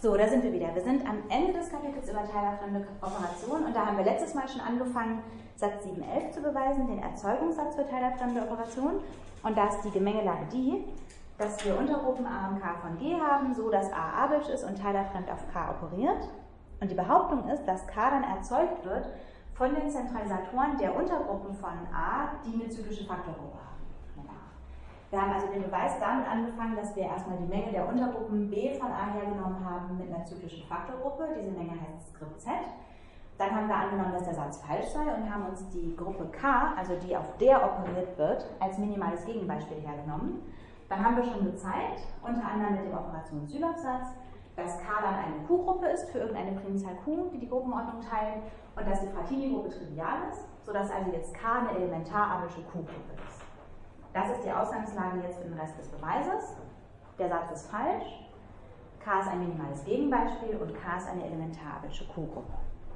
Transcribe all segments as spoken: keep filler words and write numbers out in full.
So, da sind wir wieder. Wir sind am Ende des Kapitels über teilerfremde Operationen und da haben wir letztes Mal schon angefangen, Satz sieben Punkt elf zu beweisen, den Erzeugungssatz für teilerfremde Operationen. Und da ist die Gemengelage die, dass wir Untergruppen A und K von G haben, so dass A abisch ist und teilerfremd auf K operiert. Und die Behauptung ist, dass K dann erzeugt wird von den Zentralisatoren der Untergruppen von A, die eine zyklische Faktorgruppe haben. Wir haben also den Beweis damit angefangen, dass wir erstmal die Menge der Untergruppen B von A hergenommen haben mit einer zyklischen Faktorgruppe. Diese Menge heißt Skript Z. Dann haben wir angenommen, dass der Satz falsch sei und haben uns die Gruppe K, also die auf der operiert wird, als minimales Gegenbeispiel hergenommen. Dann haben wir schon gezeigt, unter anderem mit dem Operations-Sylow-Satz, dass K dann eine Q-Gruppe ist für irgendeine Primzahl Q, die die Gruppenordnung teilt, und dass die Frattini-Gruppe trivial ist, sodass also jetzt K eine elementarabische Q-Gruppe ist. Das ist die Ausgangslage jetzt für den Rest des Beweises. Der Satz ist falsch. K ist ein minimales Gegenbeispiel und K ist eine elementarabische Q-Gruppe.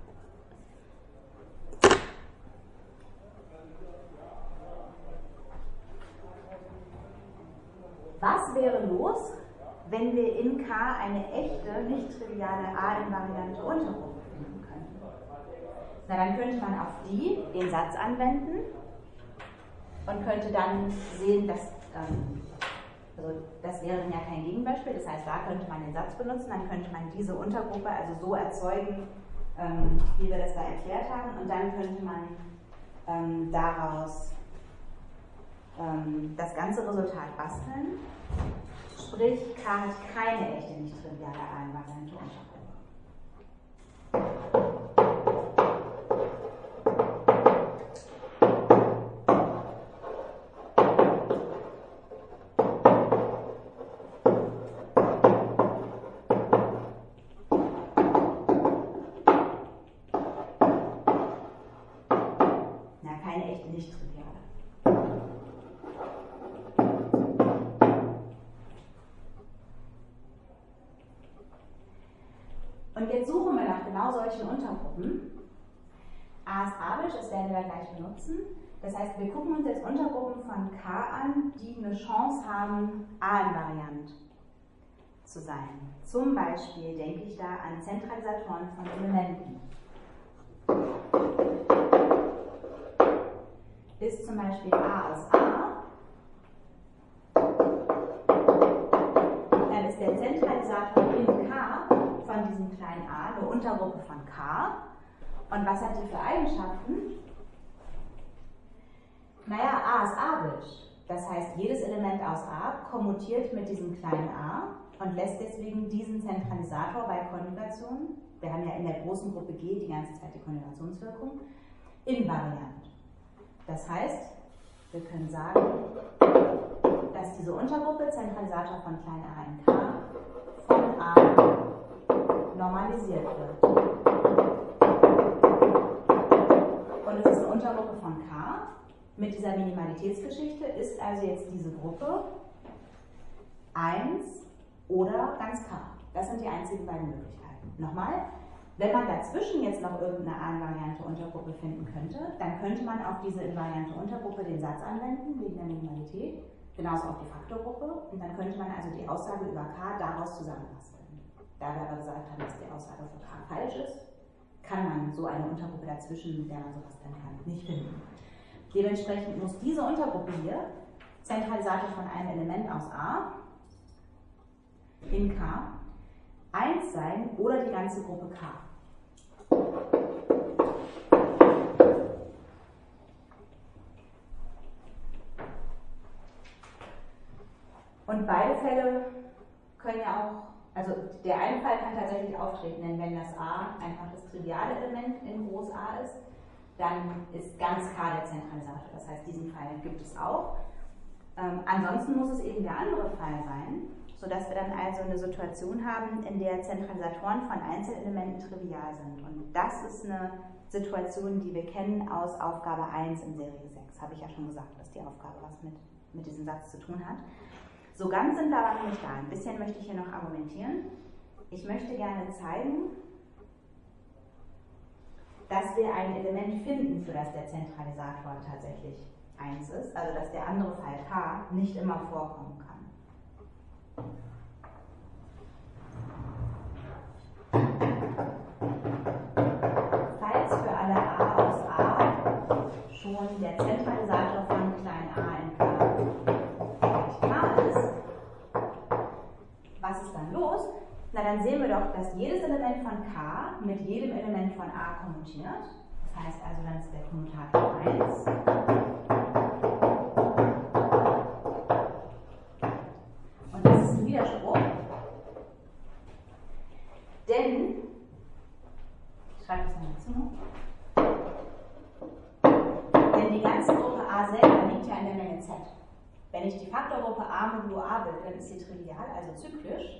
Was wäre los, wenn wir in K eine echte, nicht triviale A-invariante Untergruppe finden könnten? Na, dann könnte man auf die den Satz anwenden und könnte dann sehen, dass, ähm, also das wäre dann ja kein Gegenbeispiel, das heißt, da könnte man den Satz benutzen, dann könnte man diese Untergruppe also so erzeugen, ähm, wie wir das da erklärt haben, und dann könnte man ähm, daraus ähm, das ganze Resultat basteln, sprich, K hat keine echte, nicht triviale A-invariante Untergruppe. Und jetzt suchen wir nach genau solchen Untergruppen. A ist abisch, das werden wir gleich benutzen. Das heißt, wir gucken uns jetzt Untergruppen von K an, die eine Chance haben, A-invariant zu sein. Zum Beispiel denke ich da an Zentralisatoren von Elementen. Ist zum Beispiel A aus A, dann ist der Zentralisator in K von diesem kleinen a eine Untergruppe von K. Und was hat die für Eigenschaften? Naja, A ist abisch. Das heißt, jedes Element aus A kommutiert mit diesem kleinen a und lässt deswegen diesen Zentralisator bei Konjugation, wir haben ja in der großen Gruppe G die ganze Zeit die Konjugationswirkung, invariant. Das heißt, wir können sagen, dass diese Untergruppe Zentralisator von klein a in K von A normalisiert wird. Und es ist eine Untergruppe von K. Mit dieser Minimalitätsgeschichte ist also jetzt diese Gruppe eins oder ganz K. Das sind die einzigen beiden Möglichkeiten. Nochmal, wenn man dazwischen jetzt noch irgendeine A-invariante Untergruppe finden könnte, dann könnte man auf diese invariante Untergruppe den Satz anwenden, wegen der Minimalität, genauso auf die Faktorgruppe, und dann könnte man also die Aussage über K daraus zusammenbasteln. Da wir aber gesagt haben, dass die Aussage für K falsch ist, kann man so eine Untergruppe dazwischen, mit der man sowas dann kann, nicht finden. Dementsprechend muss diese Untergruppe hier, Zentralisator von einem Element aus A, in K, eins sein oder die ganze Gruppe K. Und beide Fälle können ja auch, also der eine Fall kann tatsächlich auftreten, denn wenn das A einfach das triviale Element in Groß A ist, dann ist ganz K der Zentralisator. Das heißt, diesen Fall gibt es auch. Ähm, ansonsten muss es eben der andere Fall sein, sodass wir dann also eine Situation haben, in der Zentralisatoren von Einzelelementen trivial sind. Und das ist eine Situation, die wir kennen aus Aufgabe eins in Serie sechs. Habe ich ja schon gesagt, dass die Aufgabe was mit, mit diesem Satz zu tun hat. So ganz sind wir aber noch nicht da. Ein bisschen möchte ich hier noch argumentieren. Ich möchte gerne zeigen, dass wir ein Element finden, für das der Zentralisator tatsächlich eins ist, also dass der andere Fall K nicht immer vorkommen kann. und der Zentralisator von klein a in K gleich K ist, was ist dann los? Na, dann sehen wir doch, dass jedes Element von K mit jedem Element von A kommutiert. Das heißt also, dann ist der Kommutator eins. Und das ist ein Widerspruch. Denn, ich schreibe das mal dazu, denn die ganze Gruppe A selber liegt ja in der Menge Z. Wenn ich die Faktorgruppe A modulo A bilde, dann ist sie trivial, also zyklisch.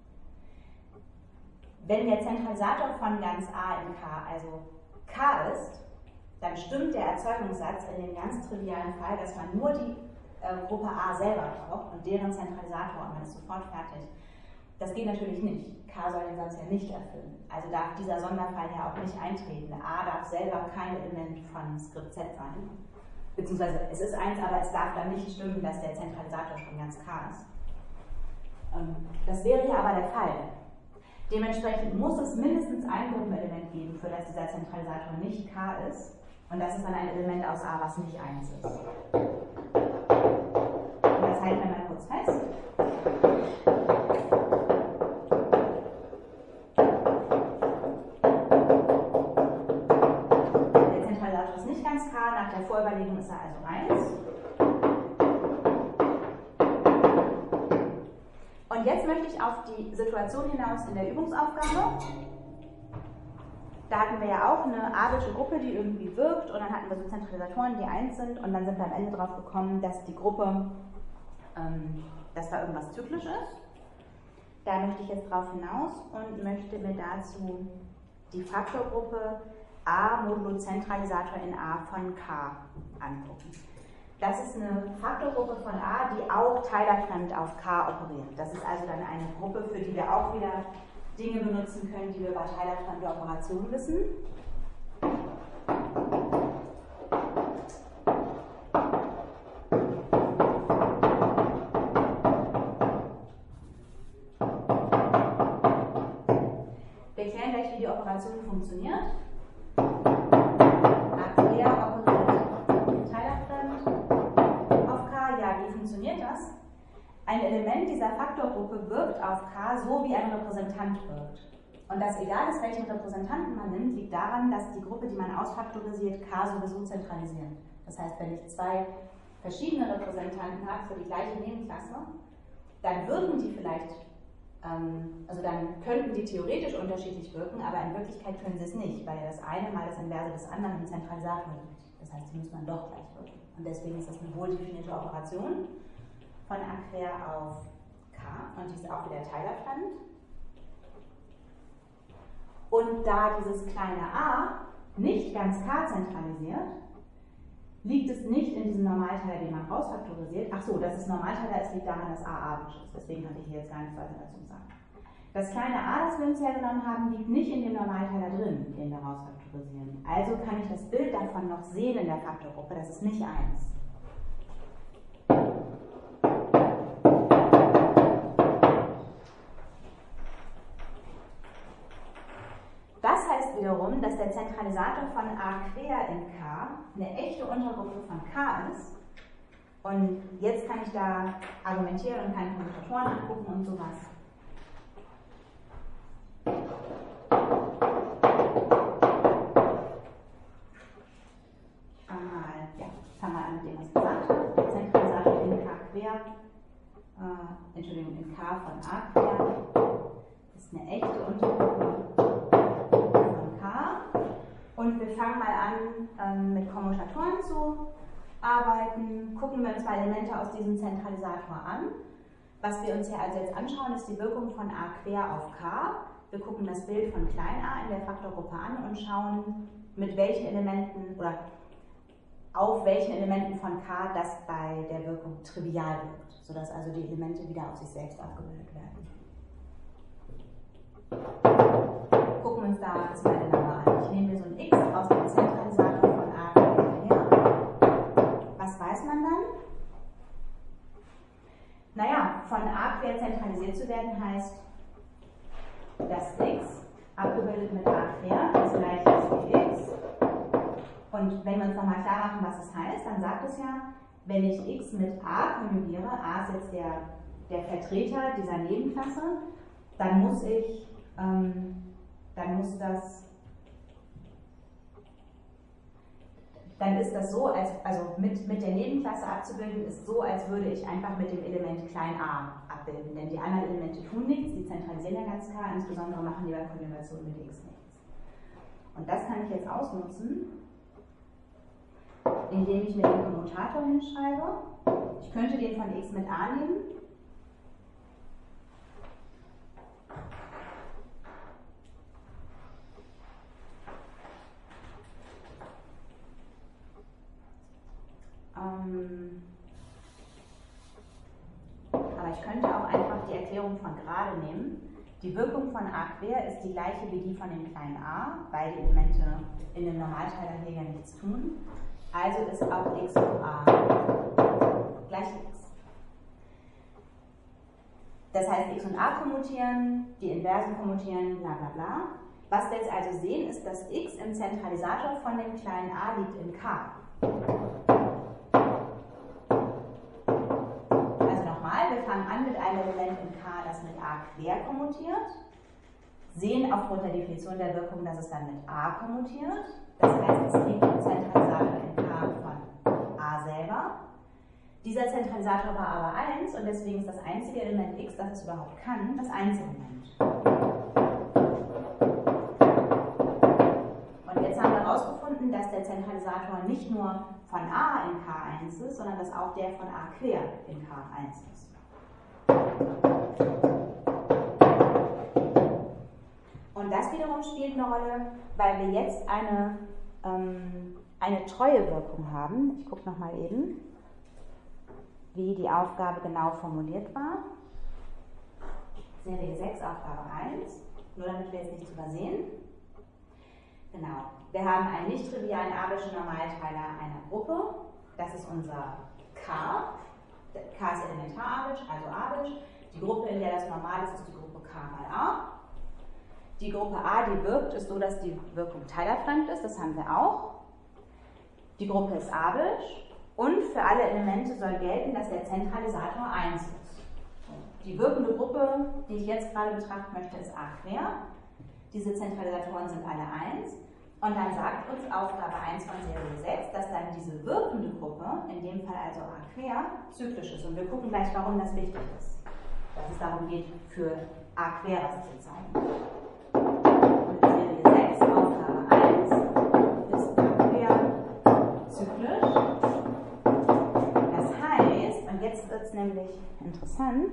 Wenn der Zentralisator von ganz A in K also K ist, dann stimmt der Erzeugungssatz in dem ganz trivialen Fall, dass man nur die äh, Gruppe A selber braucht und deren Zentralisator und man ist sofort fertig. Das geht natürlich nicht. K soll den Satz ja nicht erfüllen. Also darf dieser Sonderfall ja auch nicht eintreten. A darf selber kein Element von Skript Z sein. Beziehungsweise es ist eins, aber es darf dann nicht stimmen, dass der Zentralisator schon ganz K ist. Das wäre ja aber der Fall. Dementsprechend muss es mindestens ein Gruppenelement geben, für das dieser Zentralisator nicht K ist. Und das ist dann ein Element aus A, was nicht eins ist. Und das halten wir mal kurz fest. Der Zentralisator ist nicht ganz K, nach der Vorüberlegung ist er also eins. Und jetzt möchte ich auf die Situation hinaus in der Übungsaufgabe. Da hatten wir ja auch eine abelsche Gruppe, die irgendwie wirkt, und dann hatten wir so Zentralisatoren, die eins sind, und dann sind wir am Ende drauf gekommen, dass die Gruppe, ähm, dass da irgendwas zyklisch ist. Da möchte ich jetzt drauf hinaus und möchte mir dazu die Faktorgruppe A modulo Zentralisator in A von K angucken. Das ist eine Faktorgruppe von A, die auch teilerfremd auf K operiert. Das ist also dann eine Gruppe, für die wir auch wieder Dinge benutzen können, die wir über teilerfremde Operationen wissen. Wir erklären gleich, wie die Operation funktioniert. Funktioniert das? Ein Element dieser Faktorgruppe wirkt auf K so, wie ein Repräsentant wirkt. Und das egal ist, welchen Repräsentanten man nimmt, liegt daran, dass die Gruppe, die man ausfaktorisiert, K sowieso zentralisiert. Das heißt, wenn ich zwei verschiedene Repräsentanten habe für die gleiche Nebenklasse, dann wirken die vielleicht, ähm, also dann könnten die theoretisch unterschiedlich wirken, aber in Wirklichkeit können sie es nicht, weil das eine mal das Inverse des anderen im Zentralisator liegt. Das heißt, die müssen dann doch gleich wirken. Und deswegen ist das eine wohldefinierte Operation von A quer auf K, und die ist auch wieder teilerfremd. Und da dieses kleine a nicht ganz K zentralisiert, liegt es nicht in diesem Normalteiler, den man rausfaktorisiert. Ach so, dass es Normalteiler ist, liegt daran, dass a abisch ist. Deswegen hatte ich hier jetzt gar nichts weiter dazu gesagt. Das kleine a, das wir uns hergenommen haben, liegt nicht in dem Normalteiler drin, den wir rausfaktorisieren. Also kann ich das Bild davon noch sehen in der Faktorgruppe. Das ist nicht eins. Das heißt wiederum, dass der Zentralisator von A quer in K eine echte Untergruppe von K ist. Und jetzt kann ich da argumentieren und keine Kommutatoren angucken und sowas. Einmal, ja, fangen wir an mit dem, was ich gesagt habe. Der Zentralisator in K quer, äh, Entschuldigung, in K von A quer ist eine echte Untergruppe von K. Und wir fangen mal an, ähm, mit Kommutatoren zu arbeiten. Gucken wir uns mal Elemente aus diesem Zentralisator an. Was wir uns hier also jetzt anschauen, ist die Wirkung von A quer auf K. Wir gucken das Bild von klein a in der Faktorgruppe an und schauen, mit welchen Elementen oder auf welchen Elementen von K das bei der Wirkung trivial wirkt, sodass also die Elemente wieder auf sich selbst abgebildet werden. Gucken wir uns da das mal genauer an. Ich nehme mir so ein X aus dem Zentralisator von A quer. Was weiß man dann? Naja, von A quer zentralisiert zu werden heißt, dass X abgebildet mit A quer das gleiche ist wie X. Und Und wenn wir uns nochmal klar machen, was es heißt, dann sagt es ja, wenn ich x mit a konjugiere, a ist jetzt der, der Vertreter dieser Nebenklasse, dann muss ich, ähm, dann muss das, dann ist das so, als, also mit, mit der Nebenklasse abzubilden, ist so, als würde ich einfach mit dem Element klein a abbilden. Denn die anderen Elemente tun nichts, die zentralisieren ja ganz klar, insbesondere machen die bei Konjugation mit x nichts. Und das kann ich jetzt ausnutzen, indem ich mir den Kommutator hinschreibe. Ich könnte den von x mit a nehmen. Ähm, aber ich könnte auch einfach die Erklärung von gerade nehmen. Die Wirkung von a quer ist die gleiche wie die von dem kleinen a, weil die Elemente in dem Normalteilerreger nichts tun. Also ist auch x hoch a gleich x. Das heißt, x und a kommutieren, die Inversen kommutieren, bla bla bla. Was wir jetzt also sehen, ist, dass x im Zentralisator von dem kleinen a liegt in k. Also nochmal, wir fangen an mit einem Element in k, das mit a quer kommutiert, sehen aufgrund der Definition der Wirkung, dass es dann mit a kommutiert. Das heißt, es liegt im Zentralisator in k von a selber. Dieser Zentralisator war aber eins und deswegen ist das einzige Element x, das es überhaupt kann, das Einzelement. Und jetzt haben wir herausgefunden, dass der Zentralisator nicht nur von a in k eins ist, sondern dass auch der von a quer in k eins ist. Und das wiederum spielt eine Rolle, weil wir jetzt eine, ähm, eine Treuewirkung haben. Ich gucke nochmal eben, wie die Aufgabe genau formuliert war. Serie sechs, Aufgabe eins, nur damit wir jetzt nichts übersehen. Genau, wir haben einen nicht trivialen abelschen Normalteiler einer Gruppe. Das ist unser K. K ist elementar-abelsch, also abelsch. Die Gruppe, in der das normal ist, ist die Gruppe K mal A. Die Gruppe A, die wirkt, ist so, dass die Wirkung teilerfremd ist, das haben wir auch. Die Gruppe ist abelsch und für alle Elemente soll gelten, dass der Zentralisator eins ist. Die wirkende Gruppe, die ich jetzt gerade betrachten möchte, ist a quer. Diese Zentralisatoren sind alle eins. Und dann sagt uns Aufgabe eins von Serie sechs, dass dann diese wirkende Gruppe, in dem Fall also a quer, zyklisch ist. Und wir gucken gleich, warum das wichtig ist. Dass es darum geht, für a quer was zu zeigen. Und Serie sechs, Aufgabe eins, ist a quer zyklisch. Das heißt, und jetzt wird es nämlich interessant,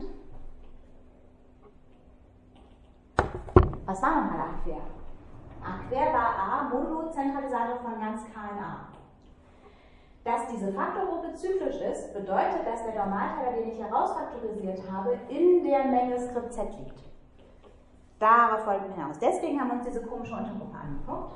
was war nochmal a quer? A quer war A modulo Zentralisator von ganz K in A. Dass diese Faktorgruppe zyklisch ist, bedeutet, dass der Normalteiler, den ich herausfaktorisiert habe, in der Menge Skript Z liegt. Darauf wollten wir hinaus. Deswegen haben wir uns diese komische Untergruppe angeguckt.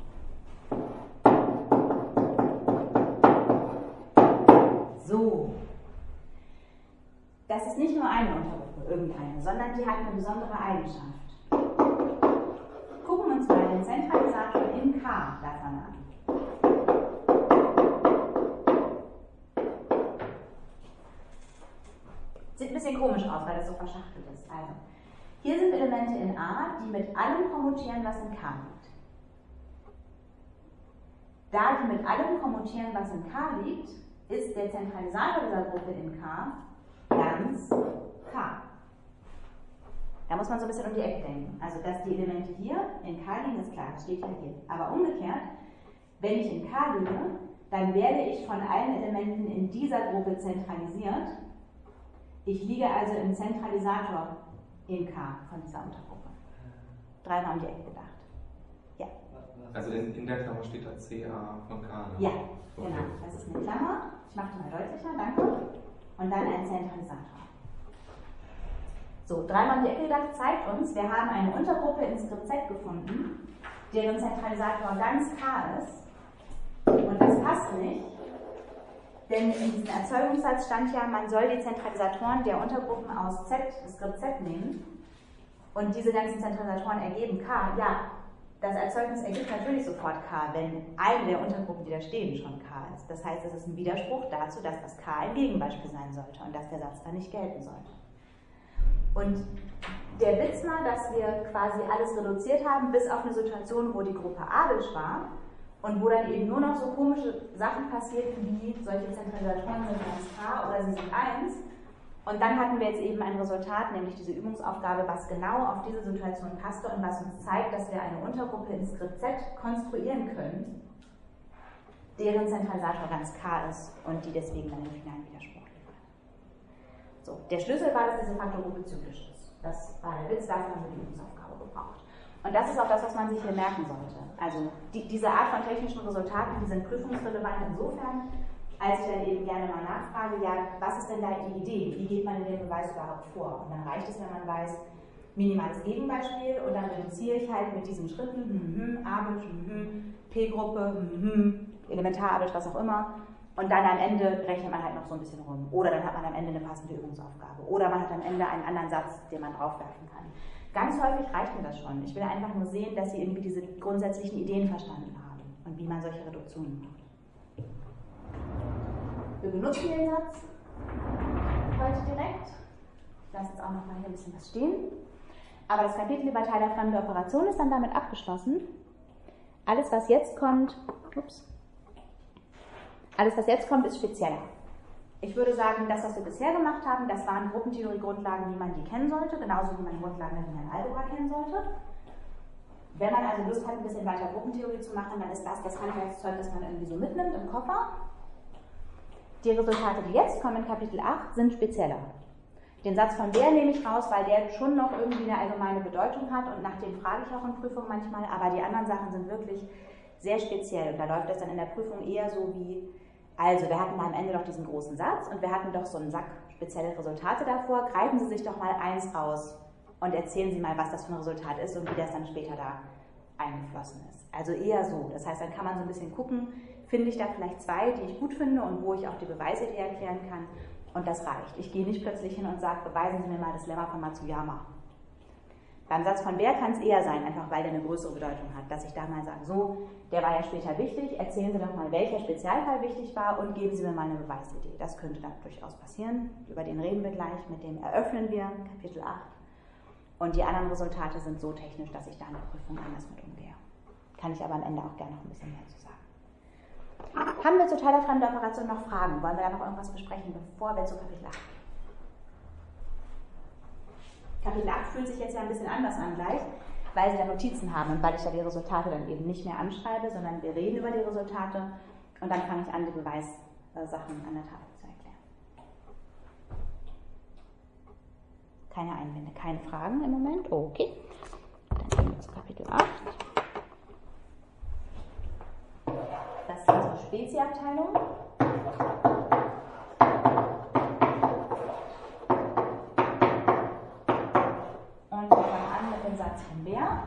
So. Das ist nicht nur eine Untergruppe, irgendeine, sondern die hat eine besondere Eigenschaft. Gucken wir uns mal den Zentralisator in K davon an. Sieht ein bisschen komisch aus, weil das so verschachtelt ist. Also, hier sind Elemente in A, die mit allem kommutieren, was in K liegt. Da die mit allem kommutieren, was in K liegt, ist der Zentralisator dieser Gruppe in K ganz K. Da muss man so ein bisschen um die Ecke denken. Also, dass die Elemente hier in K liegen, ist klar, das steht ja hier. Aber umgekehrt, wenn ich in K liege, dann werde ich von allen Elementen in dieser Gruppe zentralisiert. Ich liege also im Zentralisator in K von dieser Untergruppe. Dreimal um die Ecke gedacht. Ja. Also in, in der Klammer steht da C A von K. Ne? Ja, okay. Genau. Das ist eine Klammer. Ich mache die mal deutlicher, danke. Und dann ein Zentralisator. So, dreimal um die Ecke gedacht zeigt uns, wir haben eine Untergruppe in Skript Z gefunden, deren Zentralisator ganz K ist. Und das passt nicht, denn in diesem Erzeugungssatz stand ja, man soll die Zentralisatoren der Untergruppen aus Z, Skript Z nehmen. Und diese ganzen Zentralisatoren ergeben K. Ja, das Erzeugnis ergibt natürlich sofort K, wenn eine der Untergruppen, die da stehen, schon K ist. Das heißt, es ist ein Widerspruch dazu, dass das K ein Gegenbeispiel sein sollte und dass der Satz dann nicht gelten sollte. Und der Witz war, dass wir quasi alles reduziert haben, bis auf eine Situation, wo die Gruppe Abelsch war und wo dann eben nur noch so komische Sachen passierten, wie solche Zentralisatoren sind eins K oder sie sind eins. Und dann hatten wir jetzt eben ein Resultat, nämlich diese Übungsaufgabe, was genau auf diese Situation passte und was uns zeigt, dass wir eine Untergruppe in Skript Z konstruieren können, deren Zentralisator ganz K ist und die deswegen dann den finalen Widerspruch liefert. So, der Schlüssel war, dass diese Faktorgruppe zyklisch ist. Das war der Witz, dafür haben wir die Übungsaufgabe gebraucht. Und das ist auch das, was man sich hier merken sollte. Also die, diese Art von technischen Resultaten, die sind prüfungsrelevant insofern, als ich dann eben gerne mal nachfrage, ja, was ist denn da die Idee? Wie geht man in den Beweis überhaupt vor? Und dann reicht es, wenn man weiß, minimales Gegenbeispiel und dann reduziere ich halt mit diesen Schritten, hm, hm, Abelsch, hm, P-Gruppe, hm, Elementarabelsch, was auch immer. Und dann am Ende rechnet man halt noch so ein bisschen rum. Oder dann hat man am Ende eine passende Übungsaufgabe. Oder man hat am Ende einen anderen Satz, den man draufwerfen kann. Ganz häufig reicht mir das schon. Ich will einfach nur sehen, dass Sie irgendwie diese grundsätzlichen Ideen verstanden haben und wie man solche Reduktionen macht. Wir benutzen den Satz heute direkt. Ich lasse jetzt auch noch mal hier ein bisschen was stehen. Aber das Kapitel über teilerfremde Operation ist dann damit abgeschlossen. Alles, was jetzt kommt, ups, alles, was jetzt kommt, ist spezieller. Ich würde sagen, das, was wir bisher gemacht haben, das waren Gruppentheorie-Grundlagen, wie man die kennen sollte, genauso wie man Grundlagen der linearen Algebra kennen sollte. Wenn man also Lust hat, ein bisschen weiter Gruppentheorie zu machen, dann ist das das Handwerkszeug, das man irgendwie so mitnimmt im Koffer. Die Resultate, die jetzt kommen in Kapitel acht, sind spezieller. Den Satz von Baer nehme ich raus, weil der schon noch irgendwie eine allgemeine Bedeutung hat und nach dem frage ich auch in Prüfungen manchmal, aber die anderen Sachen sind wirklich sehr speziell und da läuft das dann in der Prüfung eher so wie, also wir hatten am Ende doch diesen großen Satz und wir hatten doch so einen Sack spezielle Resultate davor, greifen Sie sich doch mal eins raus und erzählen Sie mal, was das für ein Resultat ist und wie das dann später da eingeflossen ist. Also eher so, das heißt, dann kann man so ein bisschen gucken, finde ich da vielleicht zwei, die ich gut finde und wo ich auch die Beweisidee erklären kann. Und das reicht. Ich gehe nicht plötzlich hin und sage, beweisen Sie mir mal das Lemma von Matsuyama. Beim Satz von Baer kann es eher sein, einfach weil der eine größere Bedeutung hat, dass ich da mal sage, so, der war ja später wichtig, erzählen Sie doch mal, welcher Spezialfall wichtig war und geben Sie mir mal eine Beweisidee. Das könnte dann durchaus passieren. Über den reden wir gleich, mit dem eröffnen wir Kapitel acht. Und die anderen Resultate sind so technisch, dass ich da in der Prüfung anders mit umgehe. Kann ich aber am Ende auch gerne noch ein bisschen mehr zu sagen. Haben wir zur teilerfremden Operation noch Fragen? Wollen wir da noch irgendwas besprechen, bevor wir zu Kapitel acht gehen? Kapitel acht fühlt sich jetzt ja ein bisschen anders an gleich, weil Sie da Notizen haben und weil ich ja die Resultate dann eben nicht mehr anschreibe, sondern wir reden über die Resultate und dann fange ich an, die Beweissachen an der Tafel zu erklären. Keine Einwände, keine Fragen im Moment? Oh, okay. Dann gehen wir zu Kapitel acht. Das ist unsere Speziabteilung. Und wir fangen an mit dem Satz von Baer.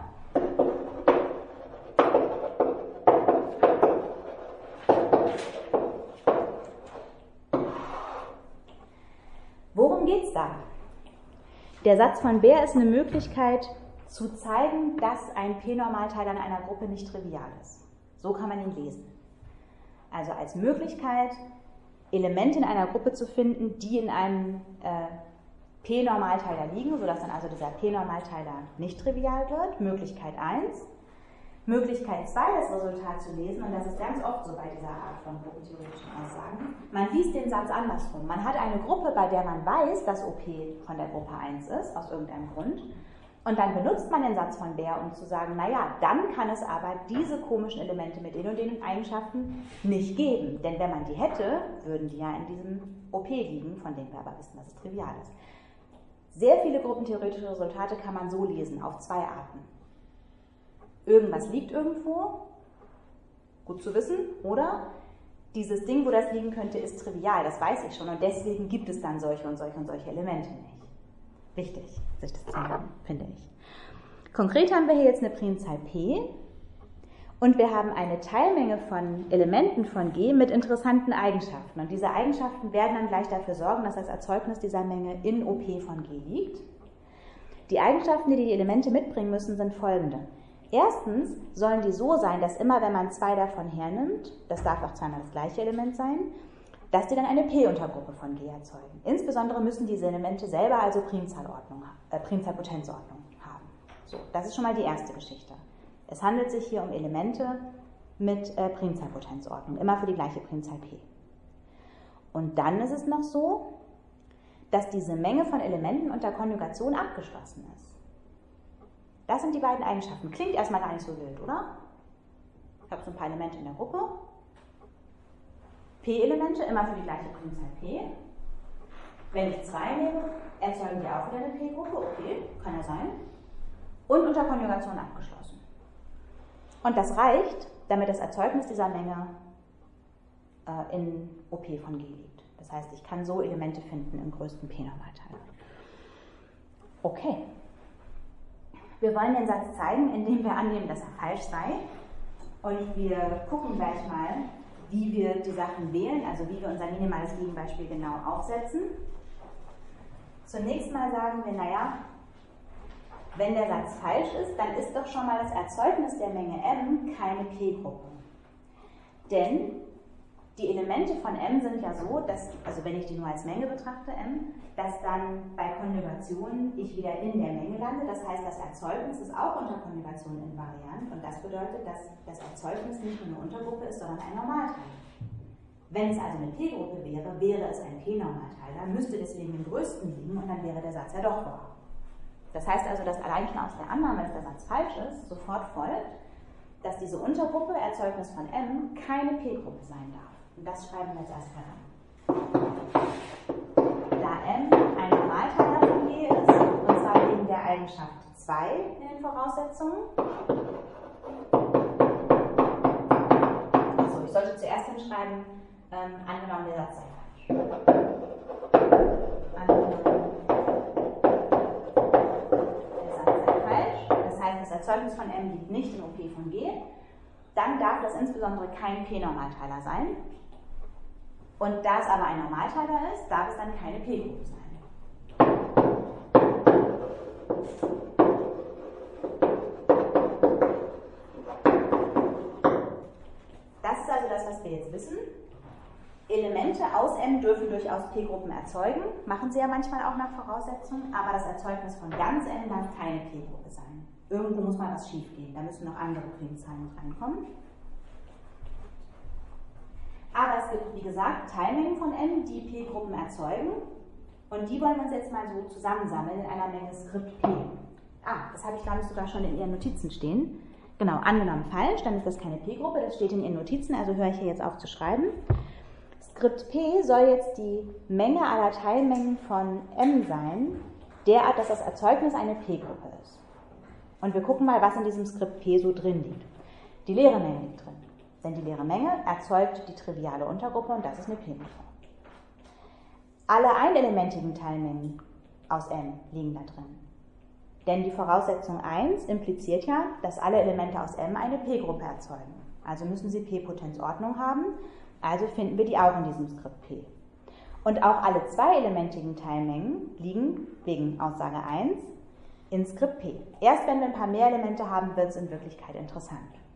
Worum geht es da? Der Satz von Baer ist eine Möglichkeit zu zeigen, dass ein P-Normalteil an einer Gruppe nicht trivial ist. So kann man ihn lesen. Also als Möglichkeit, Elemente in einer Gruppe zu finden, die in einem äh, P-Normalteiler liegen, sodass dann also dieser P-Normalteiler nicht trivial wird. Möglichkeit eins. Möglichkeit zwei, das Resultat zu lesen, und das ist ganz oft so bei dieser Art von gruppentheoretischen Aussagen. Man liest den Satz andersrum. Man hat eine Gruppe, bei der man weiß, dass O P von der Gruppe eins ist, aus irgendeinem Grund. Und dann benutzt man den Satz von Baer, um zu sagen, naja, dann kann es aber diese komischen Elemente mit den und den Eigenschaften nicht geben. Denn wenn man die hätte, würden die ja in diesem O P liegen, von dem wir aber wissen, dass es trivial ist. Sehr viele gruppentheoretische Resultate kann man so lesen, auf zwei Arten. Irgendwas liegt irgendwo, gut zu wissen, oder dieses Ding, wo das liegen könnte, ist trivial, das weiß ich schon, und deswegen gibt es dann solche und solche und solche Elemente nicht. Wichtig, sich das zu merken, finde ich. Konkret haben wir hier jetzt eine Primzahl P und wir haben eine Teilmenge von Elementen von G mit interessanten Eigenschaften. Und diese Eigenschaften werden dann gleich dafür sorgen, dass das Erzeugnis dieser Menge in O P von G liegt. Die Eigenschaften, die die Elemente mitbringen müssen, sind folgende. Erstens sollen die so sein, dass immer, wenn man zwei davon hernimmt, das darf auch zweimal das gleiche Element sein, dass die dann eine P-Untergruppe von G erzeugen. Insbesondere müssen diese Elemente selber also Primzahlordnung, äh, Primzahlpotenzordnung haben. So, das ist schon mal die erste Geschichte. Es handelt sich hier um Elemente mit äh, Primzahlpotenzordnung, immer für die gleiche Primzahl P. Und dann ist es noch so, dass diese Menge von Elementen unter Konjugation abgeschlossen ist. Das sind die beiden Eigenschaften. Klingt erstmal gar nicht so wild, oder? Ich habe so ein paar Elemente in der Gruppe. P-Elemente, immer für die gleiche Primzahl P. Wenn ich zwei nehme, erzeugen die auch wieder eine P-Gruppe. Okay, kann ja sein. Und unter Konjugation abgeschlossen. Und das reicht, damit das Erzeugnis dieser Menge äh, in O P von G liegt. Das heißt, ich kann so Elemente finden im größten P-Normalteil. Okay. Wir wollen den Satz zeigen, indem wir annehmen, dass er falsch sei. Und wir gucken gleich mal, wie wir die Sachen wählen, also wie wir unser minimales Gegenbeispiel genau aufsetzen. Zunächst mal sagen wir, naja, wenn der Satz falsch ist, dann ist doch schon mal das Erzeugnis der Menge M keine P-Gruppe. Denn die Elemente von M sind ja so, dass, also wenn ich die nur als Menge betrachte, M, dass dann bei Konjugation ich wieder in der Menge lande. Das heißt, das Erzeugnis ist auch unter Konjugation invariant und das bedeutet, dass das Erzeugnis nicht nur eine Untergruppe ist, sondern ein Normalteil. Wenn es also eine P-Gruppe wäre, wäre es ein P-Normalteiler, müsste deswegen im größten liegen und dann wäre der Satz ja doch wahr. Das heißt also, dass allein schon aus der Annahme, dass der Satz falsch ist, sofort folgt, dass diese Untergruppe, Erzeugnis von M, keine P-Gruppe sein darf. Und das schreiben wir jetzt erstmal an. Da M ein Normalteiler von G ist, und zwar wegen der Eigenschaft zwei in den Voraussetzungen. Also ich sollte zuerst hinschreiben, ähm, angenommen der Satz sei falsch. Angenommen der Satz sei falsch. Das heißt, das Erzeugnis von M liegt nicht in O P von G. Dann darf das insbesondere kein P-Normalteiler sein. Und da es aber ein Normalteiler ist, darf es dann keine P-Gruppe sein. Das ist also das, was wir jetzt wissen. Elemente aus M dürfen durchaus P-Gruppen erzeugen, machen sie ja manchmal auch nach Voraussetzungen, aber das Erzeugnis von ganz M darf keine P-Gruppe sein. Irgendwo muss mal was schief gehen, da müssen noch andere Primzahlen reinkommen. Aber es gibt, wie gesagt, Teilmengen von M, die P-Gruppen erzeugen. Und die wollen wir uns jetzt mal so zusammensammeln in einer Menge Skript P. Ah, das habe ich, glaube ich, sogar schon in Ihren Notizen stehen. Genau, angenommen falsch, dann ist das keine P-Gruppe, das steht in Ihren Notizen, also höre ich hier jetzt auf zu schreiben. Skript P soll jetzt die Menge aller Teilmengen von M sein, derart, dass das Erzeugnis eine P-Gruppe ist. Und wir gucken mal, was in diesem Skript P so drin liegt. Die leere Menge liegt drin. Denn die leere Menge erzeugt die triviale Untergruppe und das ist eine P-Gruppe. Alle einelementigen Teilmengen aus M liegen da drin. Denn die Voraussetzung eins impliziert ja, dass alle Elemente aus M eine P-Gruppe erzeugen. Also müssen sie P-Potenzordnung haben, also finden wir die auch in diesem Skript P. Und auch alle zweielementigen Teilmengen liegen, wegen Aussage eins, in Skript P. Erst wenn wir ein paar mehr Elemente haben, wird es in Wirklichkeit interessant.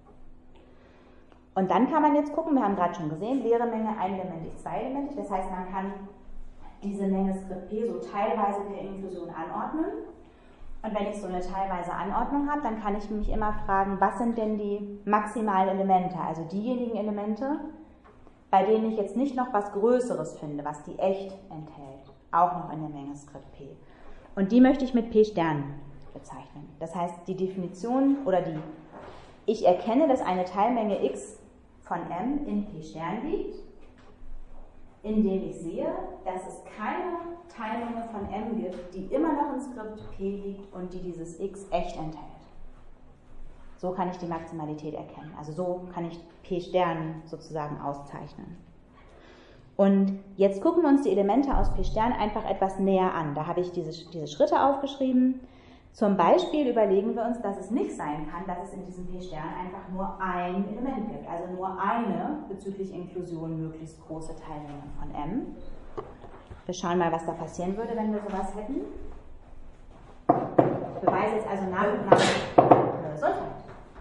Und dann kann man jetzt gucken, wir haben gerade schon gesehen, leere Menge eineelementig, zweieelementig. Das heißt, man kann diese Menge Skript P so teilweise per Inklusion anordnen. Und wenn ich so eine teilweise Anordnung habe, dann kann ich mich immer fragen, was sind denn die maximalen Elemente? Also diejenigen Elemente, bei denen ich jetzt nicht noch was Größeres finde, was die echt enthält. Auch noch in der Menge Skript P. Und die möchte ich mit P-Stern bezeichnen. Das heißt, die Definition oder die, ich erkenne, dass eine Teilmenge x von M in P-Stern liegt, indem ich sehe, dass es keine Teilmenge von M gibt, die immer noch in Skript P liegt und die dieses x echt enthält. So kann ich die Maximalität erkennen. Also so kann ich P-Stern sozusagen auszeichnen. Und jetzt gucken wir uns die Elemente aus P-Stern einfach etwas näher an. Da habe ich diese, diese Schritte aufgeschrieben. Zum Beispiel überlegen wir uns, dass es nicht sein kann, dass es in diesem P-Stern einfach nur ein Element gibt, also nur eine bezüglich Inklusion möglichst große Teilmenge von M. Wir schauen mal, was da passieren würde, wenn wir sowas hätten. Ich beweise jetzt also nach und nach Gesundheit.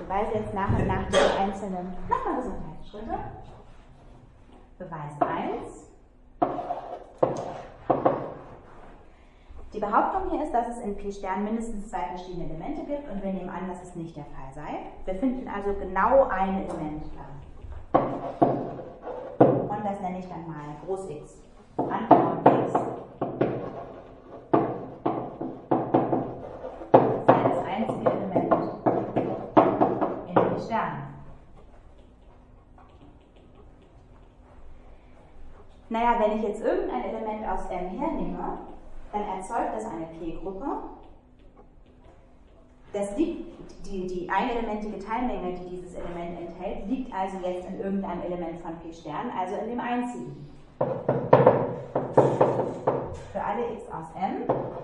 beweise jetzt nach und nach die einzelnen nochmal Gesundheitsschritte. Beweis eins. Die Behauptung hier ist, dass es in P-Stern mindestens zwei verschiedene Elemente gibt und wir nehmen an, dass es nicht der Fall sei. Wir finden also genau ein Element da. Und das nenne ich dann mal Groß X. Anforderung X. Das sei das einzige Element in P-Sternen. Naja, wenn ich jetzt irgendein Element aus M hernehme, dann erzeugt das eine P-Gruppe. Das liegt, die, die einelementige Teilmenge, die dieses Element enthält, liegt also jetzt in irgendeinem Element von P-Stern, also in dem einzigen. Für alle x aus M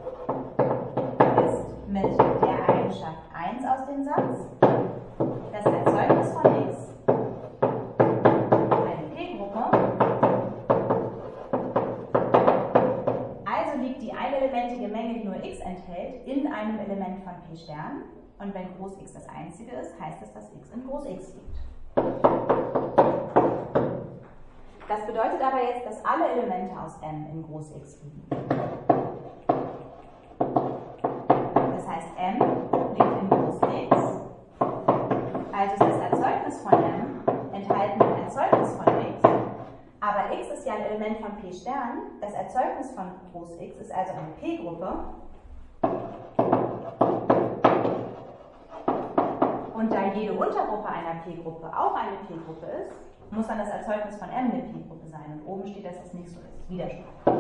ist mit der Eigenschaft eins aus dem Satz das Erzeugnis von x eine P-Gruppe. Also liegt die einelementige Menge, die nur x enthält, in einem Element von P-Stern. Und wenn Groß X das einzige ist, heißt es, dass x in Groß X liegt. Das bedeutet aber jetzt, dass alle Elemente aus M in Groß X liegen. Das heißt, M liegt in Groß X. Also ist das Erzeugnis von M enthalten ein Erzeugnis von x. Aber x ist ja ein Element von P-Stern. Das Erzeugnis von Groß X ist also eine P-Gruppe. Und da jede Untergruppe einer P-Gruppe auch eine P-Gruppe ist, muss dann das Erzeugnis von M eine P-Gruppe sein. Und oben steht, dass das nicht so ist. Widerspruch.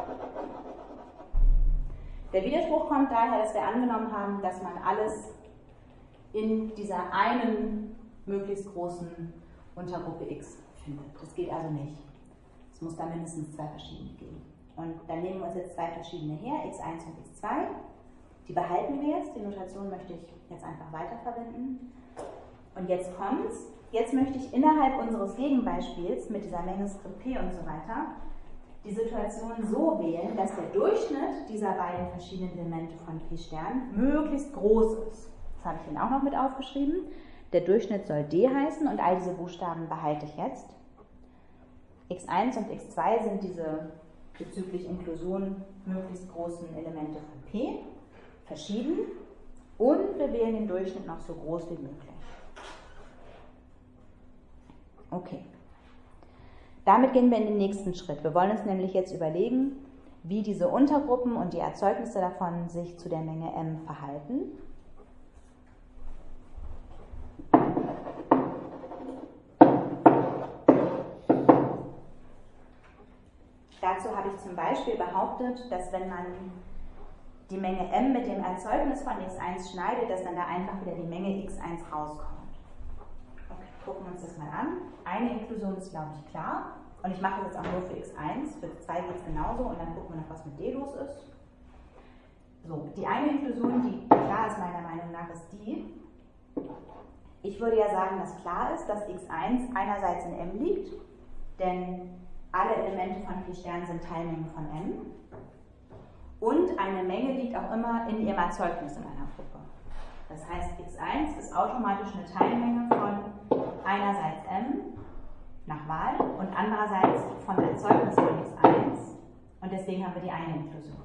Der Widerspruch kommt daher, dass wir angenommen haben, dass man alles in dieser einen möglichst großen Untergruppe X findet. Das geht also nicht. Es muss da mindestens zwei verschiedene geben. Und dann nehmen wir uns jetzt zwei verschiedene her, x eins und x zwei. Die behalten wir jetzt. Die Notation möchte ich jetzt einfach weiterverwenden. Und jetzt kommt's. Jetzt möchte ich innerhalb unseres Gegenbeispiels mit dieser Menge Skript P und so weiter die Situation so wählen, dass der Durchschnitt dieser beiden verschiedenen Elemente von P-Stern möglichst groß ist. Das habe ich Ihnen auch noch mit aufgeschrieben. Der Durchschnitt soll D heißen und all diese Buchstaben behalte ich jetzt. x eins und x zwei sind diese bezüglich Inklusion möglichst großen Elemente von P, verschieden, und wir wählen den Durchschnitt noch so groß wie möglich. Okay. Damit gehen wir in den nächsten Schritt. Wir wollen uns nämlich jetzt überlegen, wie diese Untergruppen und die Erzeugnisse davon sich zu der Menge M verhalten. Dazu habe ich zum Beispiel behauptet, dass wenn man die Menge M mit dem Erzeugnis von x eins schneidet, dass dann da einfach wieder die Menge x eins rauskommt. Okay, gucken wir uns das mal an. Eine Inklusion ist, glaube ich, klar. Und ich mache das jetzt auch nur für x eins. Für x zwei geht es genauso. Und dann gucken wir noch, was mit D los ist. So, die eine Inklusion, die klar ist meiner Meinung nach, ist die. Ich würde ja sagen, dass klar ist, dass x eins einerseits in M liegt, denn alle Elemente von P-Stern sind Teilmengen von M. Und eine Menge liegt auch immer in ihrem Erzeugnis in einer Gruppe. Das heißt, x eins ist automatisch eine Teilmenge von einerseits M nach Wahl und andererseits von Erzeugnis von x eins. Und deswegen haben wir die eine Inklusion.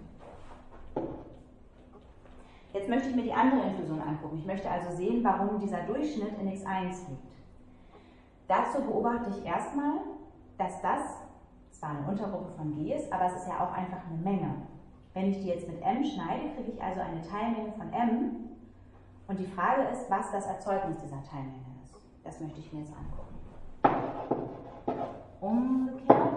Jetzt möchte ich mir die andere Inklusion angucken. Ich möchte also sehen, warum dieser Durchschnitt in x eins liegt. Dazu beobachte ich erstmal, dass das zwar eine Untergruppe von G ist, aber es ist ja auch einfach eine Menge. Wenn ich die jetzt mit M schneide, kriege ich also eine Teilmenge von M. Und die Frage ist, was das Erzeugnis dieser Teilmenge ist. Das möchte ich mir jetzt angucken. Umgekehrt.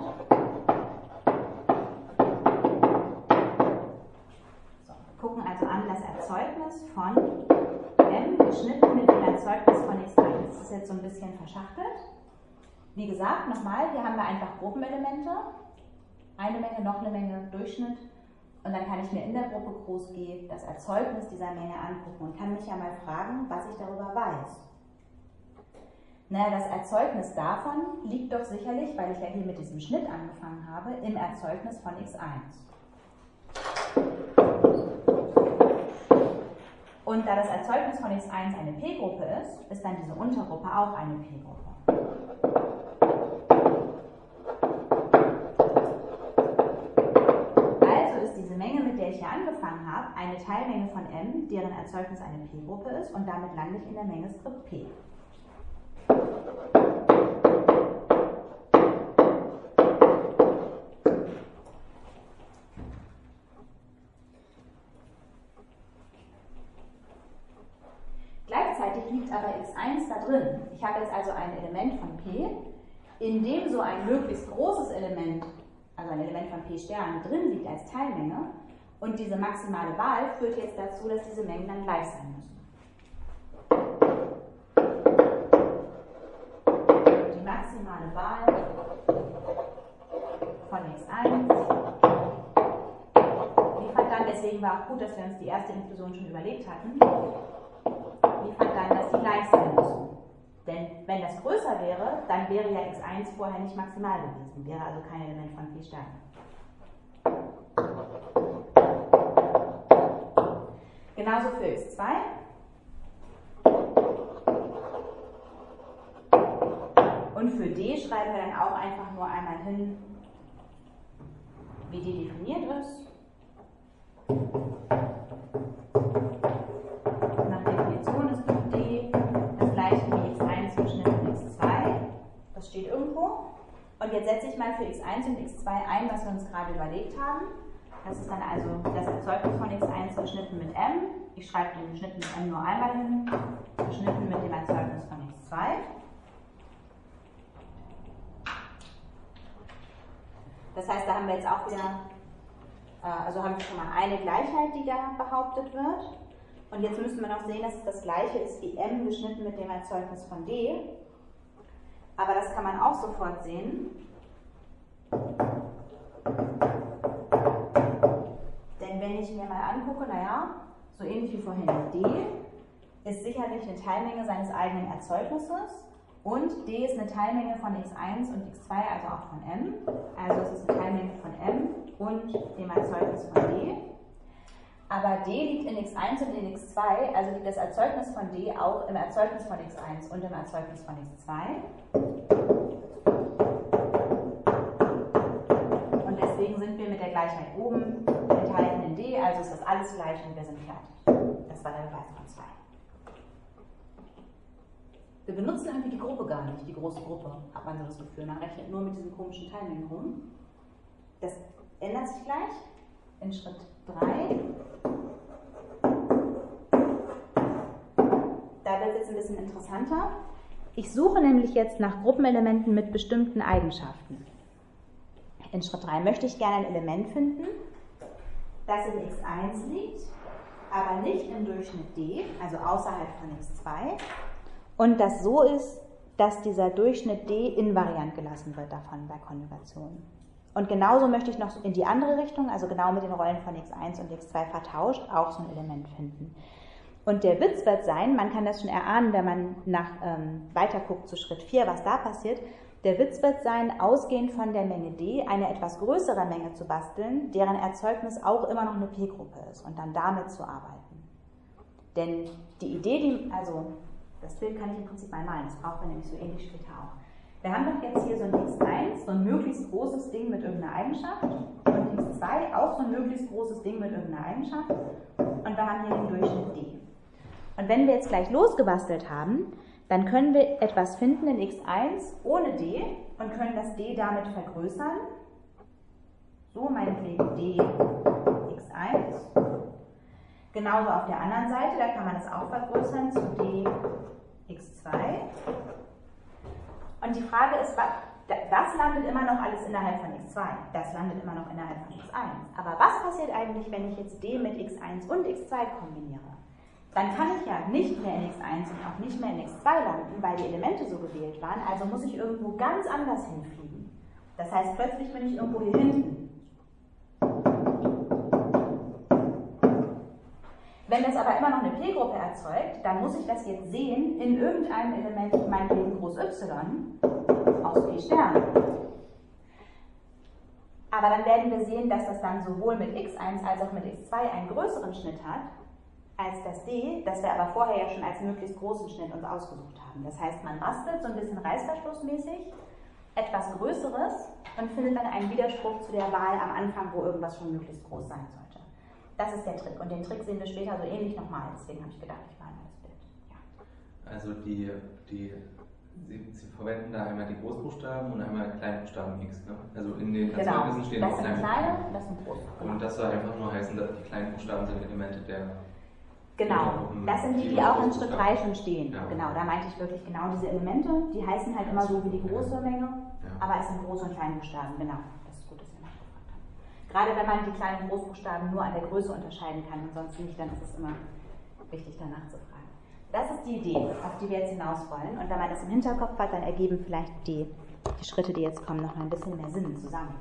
So, wir gucken also an das Erzeugnis von M geschnitten mit dem Erzeugnis von x eins. Das ist jetzt so ein bisschen verschachtelt. Wie gesagt, nochmal, hier haben wir einfach Gruppenelemente. Eine Menge, noch eine Menge, Durchschnitt. Und dann kann ich mir in der Gruppe Groß G das Erzeugnis dieser Menge angucken und kann mich ja mal fragen, was ich darüber weiß. Naja, das Erzeugnis davon liegt doch sicherlich, weil ich ja hier mit diesem Schnitt angefangen habe, im Erzeugnis von x eins. Und da das Erzeugnis von x eins eine P-Gruppe ist, ist dann diese Untergruppe auch eine P-Gruppe. Also ist diese Menge, mit der ich hier angefangen habe, eine Teilmenge von M, deren Erzeugnis eine P-Gruppe ist, und damit lande ich in der Menge Strip P. Gleichzeitig liegt aber x eins da drin. Ich habe jetzt also ein Element von P, in dem so ein möglichst großes Element, also ein Element von P Stern, drin liegt als Teilmenge. Und diese maximale Wahl führt jetzt dazu, dass diese Mengen dann gleich sein müssen. Die maximale Wahl von x eins liefert dann, deswegen war auch gut, dass wir uns die erste Inklusion schon überlegt hatten, liefert dann, dass die gleich sein müssen. Denn wenn das größer wäre, dann wäre ja x eins vorher nicht maximal gewesen, wäre also kein Element von P Stern. Genauso für x zwei. Und für d schreiben wir dann auch einfach nur einmal hin, wie d definiert ist. Nach Definition ist d das gleiche wie x eins verschnitten x zwei. Das steht irgendwo. Und jetzt setze ich mal für x eins und x zwei ein, was wir uns gerade überlegt haben. Das ist dann also das Erzeugnis von x eins verschnitten mit m. Ich schreibe den Verschnitten mit m nur einmal hin, verschnitten mit dem Erzeugnis von x zwei. Das heißt, da haben wir jetzt auch wieder, also haben wir schon mal eine Gleichheit, die da behauptet wird. Und jetzt müssen wir noch sehen, dass es das gleiche ist wie m geschnitten mit dem Erzeugnis von d. Aber das kann man auch sofort sehen. Denn wenn ich mir mal angucke, naja, so ähnlich wie vorhin, d ist sicherlich eine Teilmenge seines eigenen Erzeugnisses und d ist eine Teilmenge von x eins und x zwei, also auch von m. Also es ist eine Teilmenge von m und dem Erzeugnis von d. Aber d liegt in x eins und in x zwei, also liegt das Erzeugnis von d auch im Erzeugnis von x eins und im Erzeugnis von x zwei. Und deswegen sind wir mit der Gleichheit oben enthalten in d, also ist das alles gleich und wir sind fertig. Das war der Beweis von zwei. Wir benutzen irgendwie die Gruppe gar nicht, die große Gruppe, hat man so das Gefühl. Man rechnet nur mit diesen komischen Teilmengen rum. Das ändert sich gleich in Schritt drei. Da wird es jetzt ein bisschen interessanter. Ich suche nämlich jetzt nach Gruppenelementen mit bestimmten Eigenschaften. In Schritt drei möchte ich gerne ein Element finden, das in x eins liegt, aber nicht im Durchschnitt d, also außerhalb von x zwei, und das so ist, dass dieser Durchschnitt d invariant gelassen wird davon bei Konjugation. Und genauso möchte ich noch in die andere Richtung, also genau mit den Rollen von x eins und x zwei vertauscht, auch so ein Element finden. Und der Witz wird sein, man kann das schon erahnen, wenn man nach, ähm, weiter guckt zu Schritt vier, was da passiert. Der Witz wird sein, ausgehend von der Menge d eine etwas größere Menge zu basteln, deren Erzeugnis auch immer noch eine P-Gruppe ist und dann damit zu arbeiten. Denn die Idee, die, also das Bild kann ich im Prinzip mal malen, das brauchen wir nämlich so ähnlich später auch. Wir haben doch jetzt hier so ein x eins, so ein möglichst großes Ding mit irgendeiner Eigenschaft, und x zwei auch so ein möglichst großes Ding mit irgendeiner Eigenschaft, und wir haben hier den Durchschnitt d. Und wenn wir jetzt gleich losgebastelt haben, dann können wir etwas finden in x eins ohne d und können das d damit vergrößern. So meinetwegen d x eins. Genauso auf der anderen Seite, da kann man es auch vergrößern zu d x zwei. Und die Frage ist, das landet immer noch alles innerhalb von x zwei. Das landet immer noch innerhalb von x eins. Aber was passiert eigentlich, wenn ich jetzt d mit x eins und x zwei kombiniere? Dann kann ich ja nicht mehr in x eins und auch nicht mehr in x zwei landen, weil die Elemente so gewählt waren. Also muss ich irgendwo ganz anders hinfliegen. Das heißt, plötzlich bin ich irgendwo hier hinten. Wenn das aber immer noch eine P-Gruppe erzeugt, dann muss ich das jetzt sehen in irgendeinem Element, meinetwegen groß y, aus P Stern. Aber dann werden wir sehen, dass das dann sowohl mit x eins als auch mit x zwei einen größeren Schnitt hat. als das D, das wir aber vorher ja schon als möglichst großen Schnitt uns ausgesucht haben. Das heißt, man bastelt so ein bisschen reißverschlussmäßig etwas Größeres und findet dann einen Widerspruch zu der Wahl am Anfang, wo irgendwas schon möglichst groß sein sollte. Das ist der Trick und den Trick sehen wir später so ähnlich nochmal, deswegen habe ich gedacht, ich male mal das Bild. Ja. Also die, die Sie, Sie verwenden da einmal die Großbuchstaben und einmal Kleinbuchstaben X, ne? Also in den Erzeugnissen genau. stehen das auch sind kleine, das sind große. Und das soll einfach nur heißen, dass die kleinen Buchstaben sind Elemente der... Genau, das sind die, die auch in Schritt drei schon stehen. Ja. Genau, da meinte ich wirklich genau diese Elemente, die heißen halt immer so wie die große Menge, ja. aber es sind große und kleine Buchstaben, genau. Das ist gut, dass ihr nachgefragt habt. Gerade wenn man die kleinen und Großbuchstaben nur an der Größe unterscheiden kann und sonst nicht, dann ist es immer wichtig, danach zu fragen. Das ist die Idee, auf die wir jetzt hinaus wollen. Und wenn man das im Hinterkopf hat, dann ergeben vielleicht die, die Schritte, die jetzt kommen, noch mal ein bisschen mehr Sinn zusammen.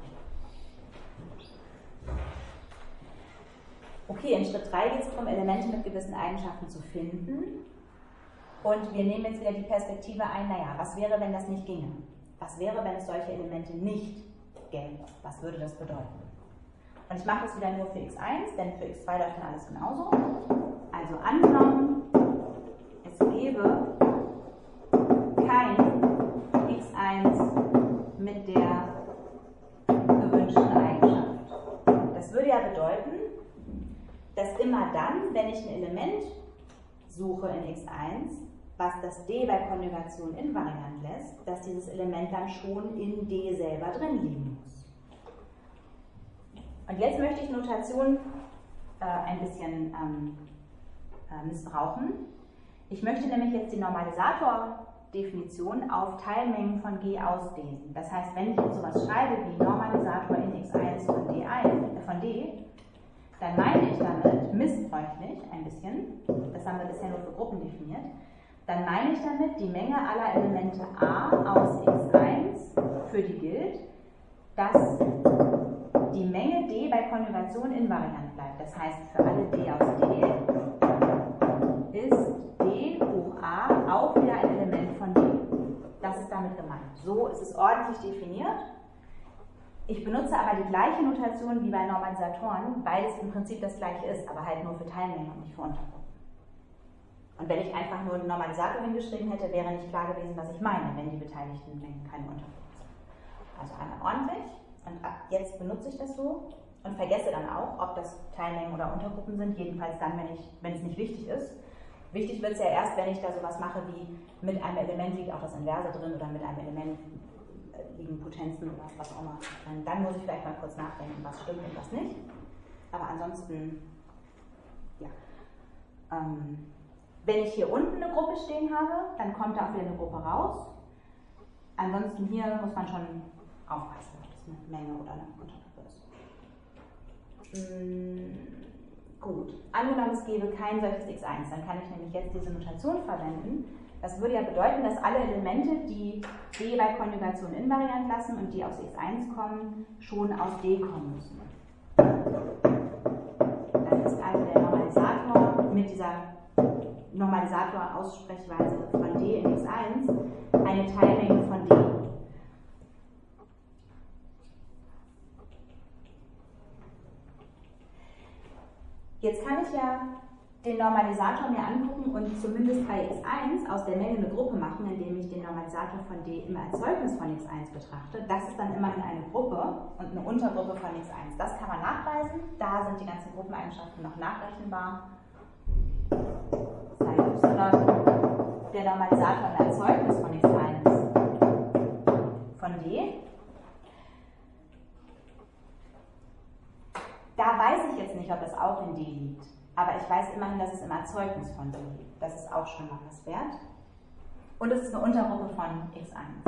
Okay, in Schritt drei geht es darum, Elemente mit gewissen Eigenschaften zu finden. Und wir nehmen jetzt wieder die Perspektive ein, naja, was wäre, wenn das nicht ginge? Was wäre, wenn es solche Elemente nicht gäbe? Was würde das bedeuten? Und ich mache das wieder nur für x eins, denn für x zwei läuft dann alles genauso. Also angenommen, es gäbe kein x eins mit der gewünschten Eigenschaft. Das würde ja bedeuten, dass immer dann, wenn ich ein Element suche in x eins, was das D bei Konjugation invariant lässt, dass dieses Element dann schon in D selber drin liegen muss. Und jetzt möchte ich Notation äh, ein bisschen ähm, äh, missbrauchen. Ich möchte nämlich jetzt die Normalisator-Definition auf Teilmengen von G ausdehnen. Das heißt, wenn ich jetzt sowas schreibe wie Normalisator in x eins von D, ein, äh, von D, dann meine ich damit, missbräuchlich ein bisschen, das haben wir bisher nur für Gruppen definiert, dann meine ich damit die Menge aller Elemente A aus x eins, für die gilt, dass die Menge D bei Konjugation invariant bleibt. Das heißt, für alle D aus D ist D hoch A auch wieder ein Element von D. Das ist damit gemeint. So ist es ordentlich definiert. Ich benutze aber die gleiche Notation wie bei Normalisatoren, weil es im Prinzip das gleiche ist, aber halt nur für Teilmengen und nicht für Untergruppen. Und wenn ich einfach nur einen Normalisator hingeschrieben hätte, wäre nicht klar gewesen, was ich meine, wenn die beteiligten Mengen keine Untergruppen sind. Also einmal ordentlich und ab jetzt benutze ich das so und vergesse dann auch, ob das Teilmengen oder Untergruppen sind, jedenfalls dann, wenn, ich, wenn es nicht wichtig ist. Wichtig wird es ja erst, wenn ich da sowas mache wie mit einem Element liegt auch das Inverse drin oder mit einem Element liegen Potenzen oder was auch immer. Dann muss ich vielleicht mal kurz nachdenken, was stimmt und was nicht. Aber ansonsten, ja. Ähm, wenn ich hier unten eine Gruppe stehen habe, dann kommt da auch wieder eine Gruppe raus. Ansonsten hier muss man schon aufpassen, ob das eine Menge oder eine Untergruppe ist. Mhm, gut. Angenommen, es gäbe kein solches x eins, dann kann ich nämlich jetzt diese Notation verwenden. Das würde ja bedeuten, dass alle Elemente, die D bei Konjugation invariant lassen und die aus x eins kommen, schon aus D kommen müssen. Dann ist also der Normalisator mit dieser Normalisator-Aussprechweise von D in x eins eine Teilmenge von D. Jetzt kann ich ja den Normalisator mir angucken und zumindest bei x eins aus der Menge eine Gruppe machen, indem ich den Normalisator von D im Erzeugnis von x eins betrachte. Das ist dann immerhin eine Gruppe und eine Untergruppe von x eins. Das kann man nachweisen. Da sind die ganzen Gruppeneigenschaften noch nachrechenbar. Sei y der Normalisator im Erzeugnis von x eins von D. Da weiß ich jetzt nicht, ob das auch in D liegt. Aber ich weiß immerhin, dass es im Erzeugnis von D liegt. Das ist auch schon mal was wert. Und es ist eine Untergruppe von x eins.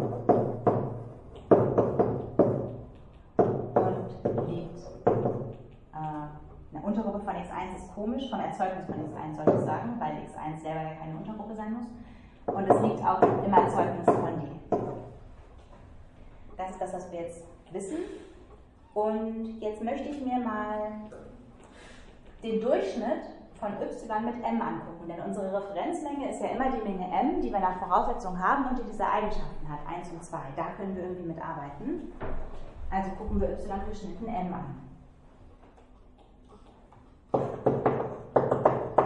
Und liegt, äh, eine Untergruppe von x eins ist komisch, vom Erzeugnis von x eins sollte ich sagen, weil x eins selber ja keine Untergruppe sein muss. Und es liegt auch im Erzeugnis von D. Das ist das, was wir jetzt wissen. Und jetzt möchte ich mir mal den Durchschnitt von y mit m angucken, denn unsere Referenzmenge ist ja immer die Menge m, die wir nach Voraussetzung haben und die diese Eigenschaften hat, eins und zwei. Da können wir irgendwie mit arbeiten. Also gucken wir y geschnitten m an.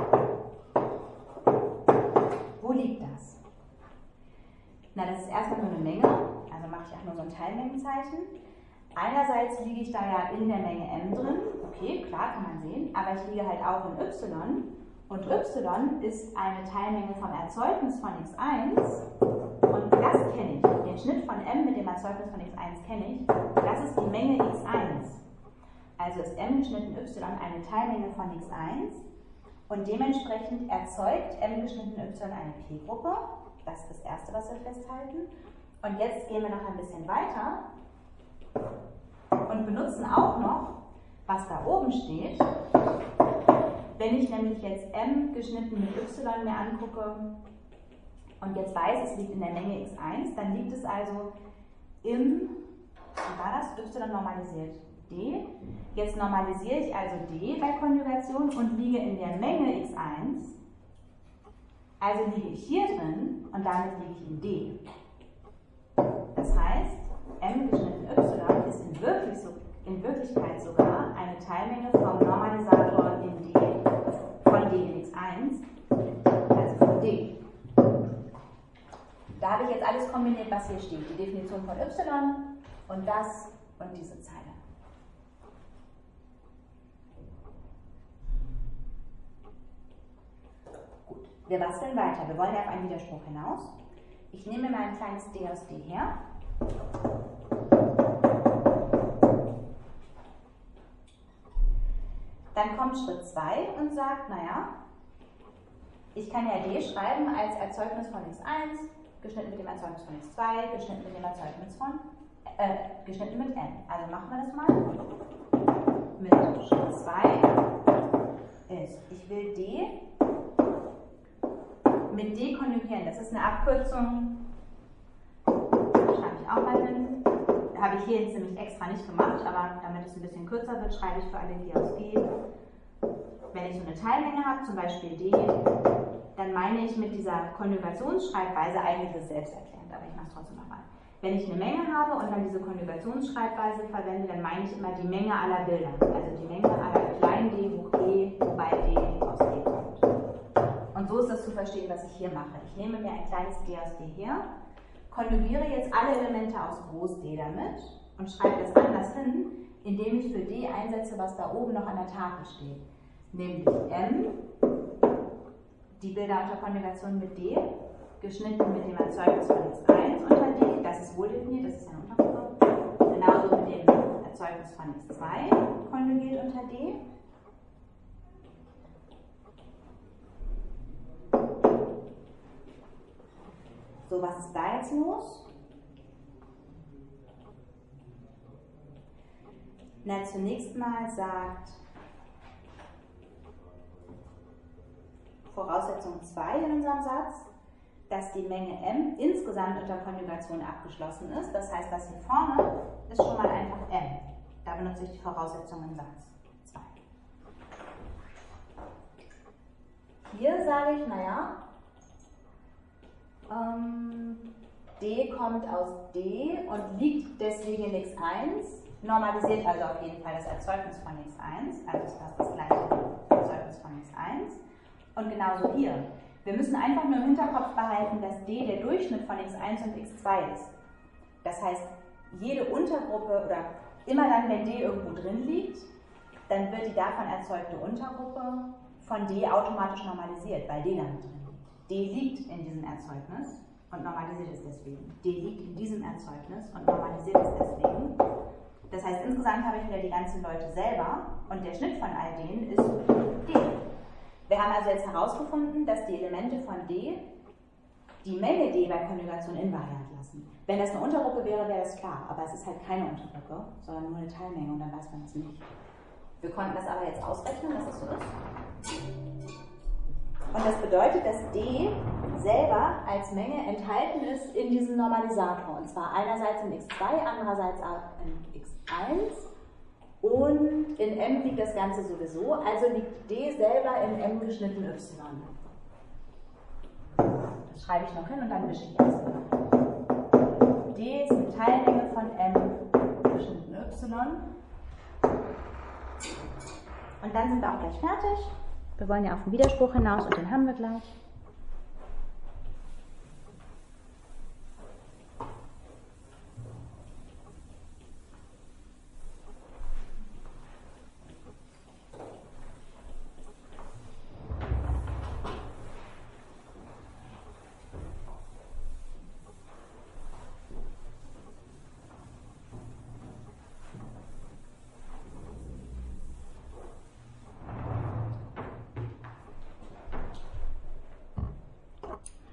liegt das? Na, das ist erstmal nur eine Menge, also mache ich auch nur so ein Teilmengenzeichen. Einerseits liege ich da ja in der Menge m drin, okay, klar, kann man sehen, aber ich liege halt auch in y und y ist eine Teilmenge vom Erzeugnis von x eins und das kenne ich. Den Schnitt von m mit dem Erzeugnis von x eins kenne ich, das ist die Menge x eins. Also ist m geschnitten y eine Teilmenge von x eins und dementsprechend erzeugt m geschnitten y eine P-Gruppe. Das ist das Erste, was wir festhalten. Und jetzt gehen wir noch ein bisschen weiter und benutzen auch noch, was da oben steht. Wenn ich nämlich jetzt m geschnitten mit y mir angucke und jetzt weiß, es liegt in der Menge x eins, dann liegt es also im, wie war das, y normalisiert d. Jetzt normalisiere ich also d bei Konjugation und liege in der Menge x eins. Also liege ich hier drin und damit liege ich in d. Das heißt, m geschnitten y ist in, wirklich so, in Wirklichkeit sogar eine Teilmenge vom Normalisator in d, von d in x eins, also von d. Da habe ich jetzt alles kombiniert, was hier steht. Die Definition von y und das und diese Zeile. Wir basteln weiter. Wir wollen ja auf einen Widerspruch hinaus. Ich nehme mal ein kleines d aus d her. Dann kommt Schritt zwei und sagt, naja, ich kann ja d schreiben als Erzeugnis von x eins, geschnitten mit dem Erzeugnis von x zwei, geschnitten mit dem Erzeugnis von, äh, geschnitten mit n. Also machen wir das mal. Mit Schritt zwei ist, ich will d mit d konjugieren. Das ist eine Abkürzung, schreibe ich auch mal hin. Habe ich hier jetzt nämlich extra nicht gemacht, aber damit es ein bisschen kürzer wird, schreibe ich für alle d aus g. Wenn ich so eine Teilmenge habe, zum Beispiel d, dann meine ich mit dieser Konjugationsschreibweise, eigentlich ist es selbsterklärend, aber ich mache es trotzdem nochmal. Wenn ich eine Menge habe und dann diese Konjugationsschreibweise verwende, dann meine ich immer die Menge aller Bilder. Also die Menge aller kleinen d hoch g, wobei d aus d kommt. Und so ist das zu verstehen, was ich hier mache. Ich nehme mir ein kleines d aus d her, konjugiere jetzt alle Elemente aus groß D damit und schreibe das anders hin, indem ich für d einsetze, was da oben noch an der Tafel steht. Nämlich m, die Bilder unter Konjugation mit d, geschnitten mit dem Erzeugnis von x eins unter d, das ist wohl definiert, das ist eine Untergruppe, genauso mit dem Erzeugnis von x zwei, konjugiert unter d. So, was ist da jetzt los? Na, zunächst mal sagt Voraussetzung zwei in unserem Satz, dass die Menge m insgesamt unter Konjugation abgeschlossen ist. Das heißt, das hier vorne ist schon mal einfach m. Da benutze ich die Voraussetzung im Satz zwei. Hier sage ich, naja, ähm, d kommt aus d und liegt deswegen in x eins, normalisiert also auf jeden Fall das Erzeugnis von x eins, also ist das das gleiche Erzeugnis von x eins. Und genauso hier. Wir müssen einfach nur im Hinterkopf behalten, dass d der Durchschnitt von x eins und x zwei ist. Das heißt, jede Untergruppe oder immer dann, wenn d irgendwo drin liegt, dann wird die davon erzeugte Untergruppe von d automatisch normalisiert, weil d damit drin liegt. d liegt in diesem Erzeugnis und normalisiert es deswegen. d liegt in diesem Erzeugnis und normalisiert es deswegen. Das heißt, insgesamt habe ich wieder die ganzen Leute selber und der Schnitt von all denen ist d. Wir haben also jetzt herausgefunden, dass die Elemente von d die Menge d bei Konjugation invariant lassen. Wenn das eine Untergruppe wäre, wäre das klar, aber es ist halt keine Untergruppe, sondern nur eine Teilmenge und dann weiß man es nicht. Wir konnten das aber jetzt ausrechnen, dass das so ist. Und das bedeutet, dass d selber als Menge enthalten ist in diesem Normalisator. Und zwar einerseits in x zwei, andererseits in x eins. Und in m liegt das Ganze sowieso, also liegt d selber in m geschnitten y. Das schreibe ich noch hin und dann wische ich das. d ist eine Teilmenge von m geschnitten y. Und dann sind wir auch gleich fertig. Wir wollen ja auf den Widerspruch hinaus und den haben wir gleich.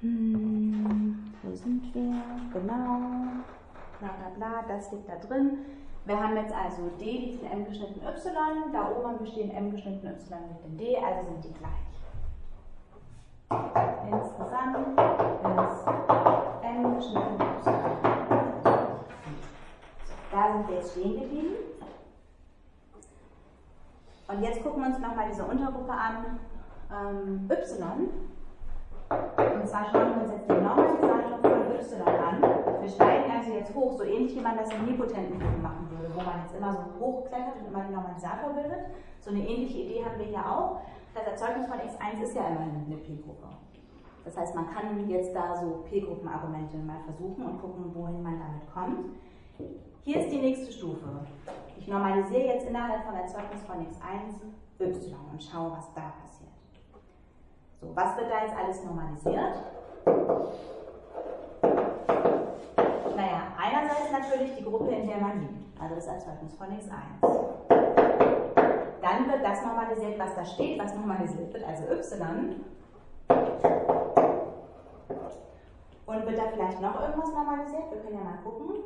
Hm, wo sind wir? Genau. Bla bla bla, das liegt da drin. Wir haben jetzt also D liegt in M geschnitten Y, da oben bestehen M geschnitten Y liegt in D, also sind die gleich. Insgesamt ist M geschnitten Y. Da sind wir jetzt stehen geblieben. Und jetzt gucken wir uns nochmal diese Untergruppe an, ähm, Y. Und zwar schauen wir uns jetzt den Normalisator von Y an. Wir steigen also jetzt hoch, so ähnlich wie man das im Nipotenten machen würde, wo man jetzt immer so hochklettert und immer den Normalisator bildet. So eine ähnliche Idee haben wir hier auch. Das Erzeugnis von x eins ist ja immerhin eine P-Gruppe. Das heißt, man kann jetzt da so P-Gruppenargumente mal versuchen und gucken, wohin man damit kommt. Hier ist die nächste Stufe. Ich normalisiere jetzt innerhalb vom Erzeugnis von x eins y und schaue, was da passiert. So, was wird da jetzt alles normalisiert? Naja, einerseits natürlich die Gruppe, in der man liegt, also das Erzeugnis von x eins. Dann wird das normalisiert, was da steht, was normalisiert wird, also y. Und wird da vielleicht noch irgendwas normalisiert? Wir können ja mal gucken.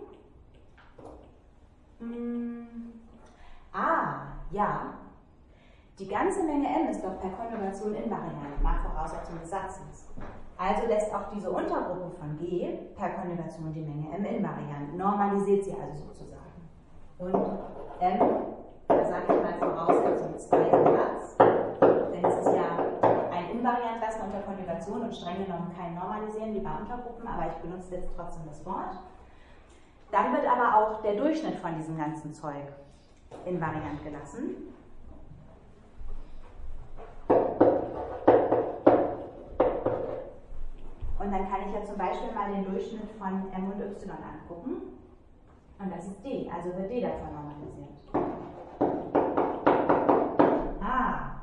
Hm. Ah, ja. Die ganze Menge m ist doch per Konjugation invariant, nach Voraussetzung des Satzes. Also lässt auch diese Untergruppe von G per Konjugation die Menge m invariant, normalisiert sie also sozusagen. Und m, da sage ich mal Voraussetzung zwei Satz, denn es ist ja ein invariant lassen unter Konjugation und streng genommen kein Normalisieren wie bei Untergruppen, aber ich benutze jetzt trotzdem das Wort. Dann wird aber auch der Durchschnitt von diesem ganzen Zeug invariant gelassen. Und dann kann ich ja zum Beispiel mal den Durchschnitt von m und y angucken. Und das ist d, also wird d davon normalisiert. Ah.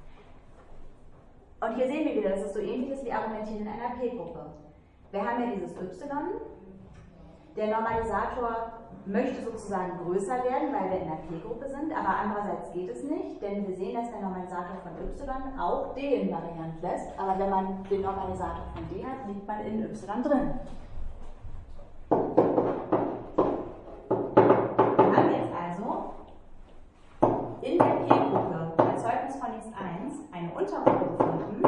Und hier sehen wir wieder, dass es so ähnlich ist wie Argumentieren in einer P-Gruppe. Wir haben ja dieses y. Der Normalisator möchte sozusagen größer werden, weil wir in einer P-Gruppe sind, aber andererseits geht es nicht, denn wir sehen, dass der Normalisator von y auch d invariant lässt, aber wenn man den Normalisator von d hat, liegt man in y drin. Wir haben jetzt also in der P-Gruppe Erzeugnis von x eins eine Untergruppe gefunden,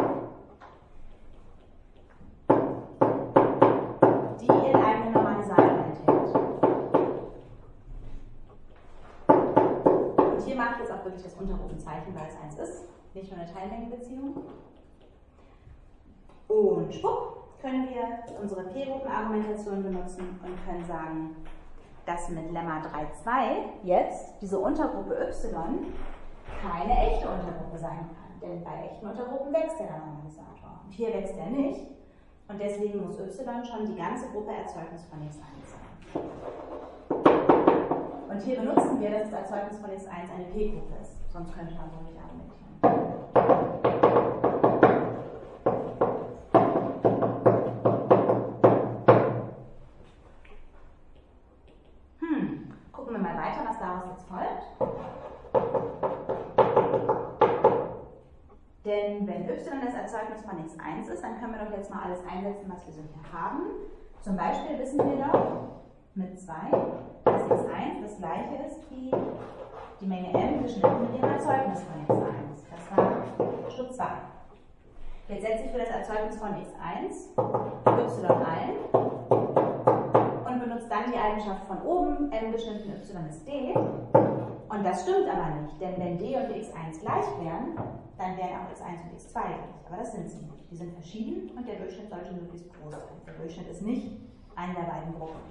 die ihren eigenen Normalisator enthält. Und hier mache ich jetzt auch wirklich das Untergruppenzeichen, weil es eins ist, nicht nur eine Teilmengenbeziehung. Und schwupp, können wir unsere P-Gruppenargumentation benutzen und können sagen, dass mit Lemma drei Punkt zwei jetzt diese Untergruppe y keine echte Untergruppe sein kann. Denn bei echten Untergruppen wächst der Normalisator. Und hier wächst er nicht. Und deswegen muss y schon die ganze Gruppe Erzeugnis von x eins sein. Und hier benutzen wir, dass das Erzeugnis von x eins eine P-Gruppe ist. Sonst könnte man so nicht argumentieren. Hm, gucken wir mal weiter, was daraus jetzt folgt. Denn wenn y das Erzeugnis von x eins ist, dann können wir doch jetzt mal alles einsetzen, was wir so hier haben. Zum Beispiel wissen wir doch mit zwei, dass x eins das gleiche ist wie die Menge m geschnitten mit dem Erzeugnis von x eins. Das war Schritt zwei. Jetzt setze ich für das Erzeugnis von x eins y ein und benutze dann die Eigenschaft von oben, m geschnitten y ist d. Und das stimmt aber nicht, denn wenn d und x eins gleich wären, dann wären auch x eins und x zwei gleich. Aber das sind sie nicht. Die sind verschieden und der Durchschnitt sollte möglichst groß sein. Der Durchschnitt ist nicht eine der beiden Gruppen.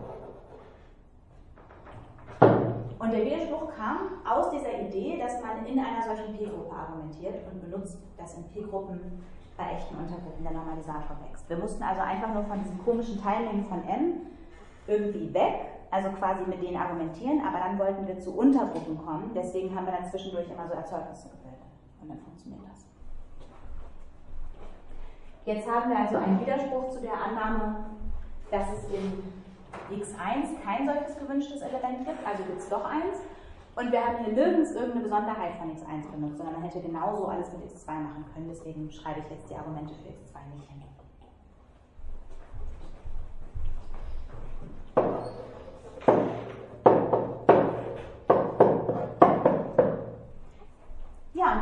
Und der Widerspruch kam aus dieser Idee, dass man in einer solchen P-Gruppe argumentiert und benutzt, dass in P-Gruppen bei echten Untergruppen der Normalisator wächst. Wir mussten also einfach nur von diesen komischen Teilmengen von m irgendwie weg, also quasi mit denen argumentieren, aber dann wollten wir zu Untergruppen kommen, deswegen haben wir dann zwischendurch immer so Erzeugnisse gebildet. Und dann funktioniert das. Jetzt haben wir also einen Widerspruch zu der Annahme, dass es in x eins kein solches gewünschtes Element gibt, also gibt es doch eins. Und wir haben hier nirgends irgendeine Besonderheit von x eins benutzt, sondern man hätte genauso alles mit x zwei machen können. Deswegen schreibe ich jetzt die Argumente für x zwei nicht hin.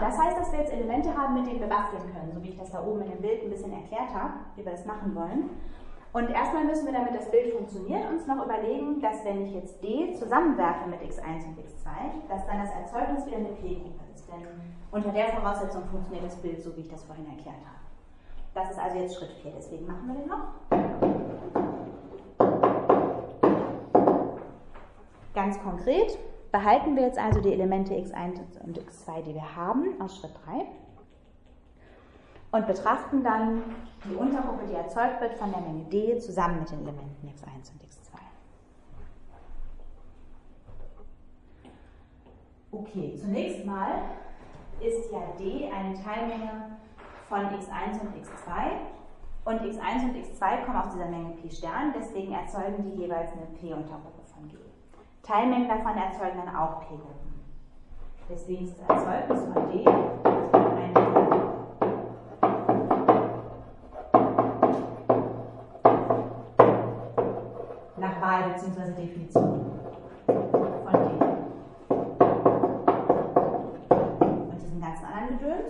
das heißt, dass wir jetzt Elemente haben, mit denen wir basteln können, so wie ich das da oben in dem Bild ein bisschen erklärt habe, wie wir das machen wollen. Und erstmal müssen wir, damit das Bild funktioniert, uns noch überlegen, dass wenn ich jetzt D zusammenwerfe mit x eins und x zwei, dass dann das Erzeugnis wieder eine P-Gruppe ist. Denn unter der Voraussetzung funktioniert das Bild so, wie ich das vorhin erklärt habe. Das ist also jetzt Schritt vier, deswegen machen wir den noch. Ganz konkret behalten wir jetzt also die Elemente x eins und x zwei, die wir haben, aus Schritt drei und betrachten dann die Untergruppe, die erzeugt wird von der Menge D, zusammen mit den Elementen x eins und x zwei. Okay, zunächst mal ist ja D eine Teilmenge von x eins und x zwei und x eins und x zwei kommen aus dieser Menge P Stern, deswegen erzeugen die jeweils eine P-Untergruppe von G. Teilmengen davon erzeugen dann auch P-Gruppen. Deswegen ist das Erzeugnis von D ein nach Wahl bzw. Definition von D. Und diesen ganzen anderen Gedöns.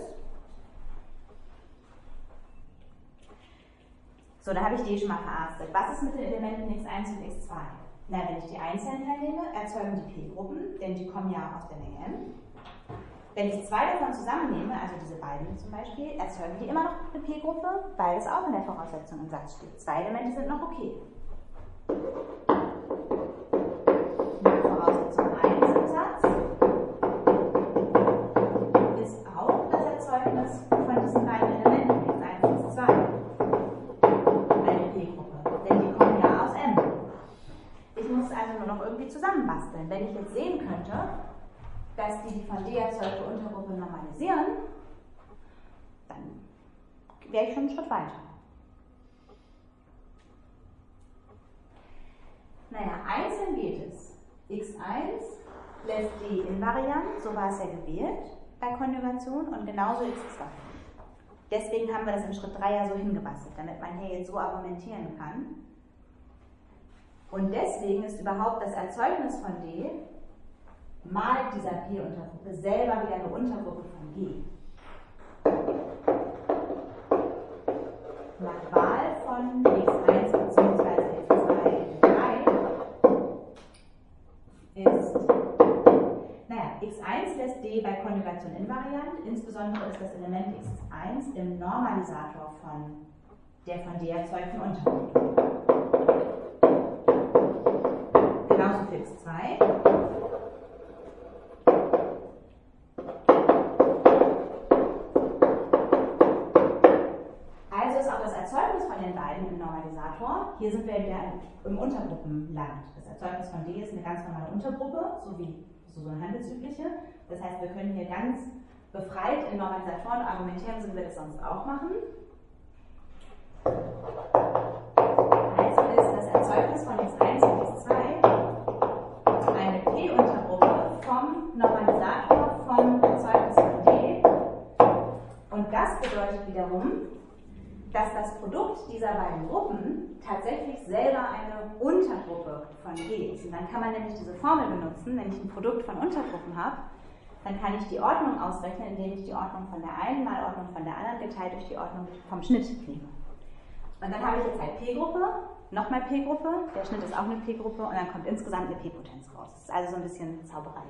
So, da habe ich D schon mal verarztet. Was ist mit den Elementen x eins und x zwei? Na, wenn ich die einzeln hernehme, erzeugen die P-Gruppen, denn die kommen ja aus der Menge M. Wenn ich zwei davon zusammennehme, also diese beiden zum Beispiel, erzeugen die immer noch eine P-Gruppe, weil es auch in der Voraussetzung im Satz steht. Zwei Elemente sind noch okay. Nach Voraussetzung eins im Satz ist auch das Erzeugnis von diesen beiden Elementen, x eins und x zwei, eine P-Gruppe, denn die kommen ja aus M. Ich muss also nur noch irgendwie zusammenbasteln. Wenn ich jetzt sehen könnte, dass die die von D erzeugte Untergruppe normalisieren, dann wäre ich schon einen Schritt weiter. Naja, einzeln geht es. x eins lässt D invariant, so war es ja gewählt bei Konjugation, und genauso x zwei. Deswegen haben wir das in Schritt drei ja so hingebastelt, damit man hier jetzt so argumentieren kann. Und deswegen ist überhaupt das Erzeugnis von D mal dieser P-Untergruppe selber wieder eine Untergruppe von G. Nach Wahl von x eins bzw. x zwei und drei ist, naja, x eins lässt D bei Konjugation invariant, insbesondere ist das Element x eins im Normalisator von der von D erzeugten Untergruppe. Genauso für x zwei. Also ist auch das Erzeugnis von den beiden im Normalisator. Hier sind wir wieder im Untergruppenland. Das Erzeugnis von D ist eine ganz normale Untergruppe, so wie so eine handelsübliche. Das heißt, wir können hier ganz befreit in Normalisatoren argumentieren, so wie wir das sonst auch machen. Also ist das Erzeugnis von x eins und x zwei eine P-Untergruppe vom Normalisator vom Erzeugnis von D. Und das bedeutet wiederum, dass das Produkt dieser beiden Gruppen tatsächlich selber eine Untergruppe von G ist. Und dann kann man nämlich diese Formel benutzen, wenn ich ein Produkt von Untergruppen habe, dann kann ich die Ordnung ausrechnen, indem ich die Ordnung von der einen mal Ordnung von der anderen geteilt durch die Ordnung vom Schnitt nehme. Und dann habe ich jetzt halt P-Gruppe, nochmal P-Gruppe, der Schnitt ist auch eine P-Gruppe und dann kommt insgesamt eine P-Potenz raus. Das ist also so ein bisschen Zauberei.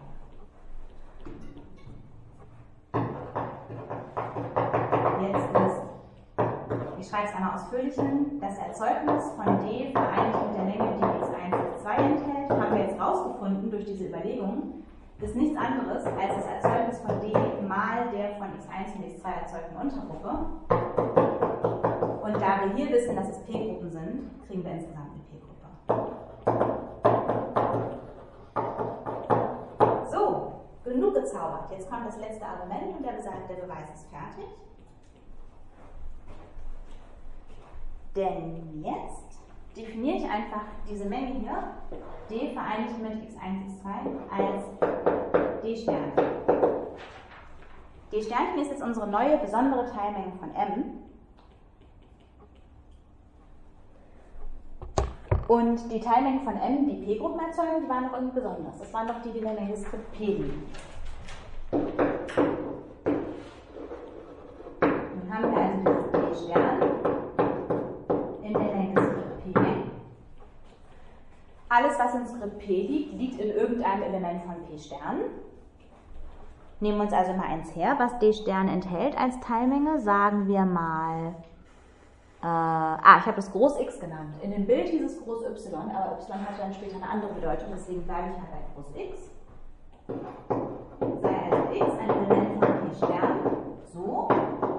Jetzt ist, ich schreibe es einmal ausführlich hin, das Erzeugnis von D vereinigt mit der Menge, die x eins x zwei enthält, haben wir jetzt rausgefunden durch diese Überlegung, ist nichts anderes als das Erzeugnis von D mal der von x eins und x zwei erzeugten Untergruppe. Und da wir hier wissen, dass es P-Gruppen sind, kriegen wir insgesamt eine P-Gruppe. So, genug gezaubert. Jetzt kommt das letzte Argument und der besagt, der Beweis ist fertig. Denn jetzt definiere ich einfach diese Menge hier, D vereinigt mit x eins, x zwei, als D-Sternchen. D-Sternchen ist jetzt unsere neue besondere Teilmenge von M. Und die Teilmengen von M, die P-Gruppen erzeugen, die waren noch irgendwie besonders. Das waren doch die, die in der Länge P liegen. alles, was in Skript P liegt, liegt in irgendeinem Element von P Stern. Nehmen wir uns also mal eins her, was D Stern enthält als Teilmenge. Sagen wir mal, äh, ah, ich habe das Groß X genannt. In dem Bild hieß es Groß Y, aber Y hatte dann später eine andere Bedeutung, deswegen bleibe ich mal bei Groß X. Sei also X ein Element von P Stern, so,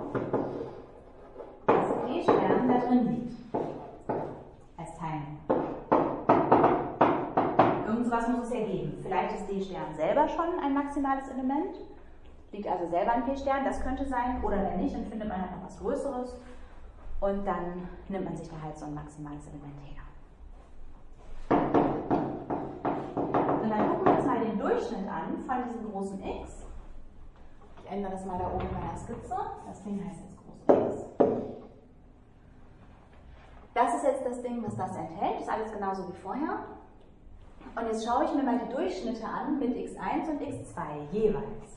dass P Stern da drin liegt, als Teilmenge. Irgend sowas muss es ja geben. Vielleicht ist D Stern selber schon ein maximales Element, liegt also selber in P Stern, das könnte sein, oder wenn nicht, dann findet man halt noch was Größeres und dann nimmt man sich da halt so ein maximales Element her. Und dann gucken wir uns mal den Durchschnitt an von diesem großen X. Ich ändere das mal da oben bei der Skizze. Das Ding heißt jetzt groß X. Das ist jetzt das Ding, das das enthält. Das ist alles genauso wie vorher. Und jetzt schaue ich mir mal die Durchschnitte an mit x eins und x zwei jeweils.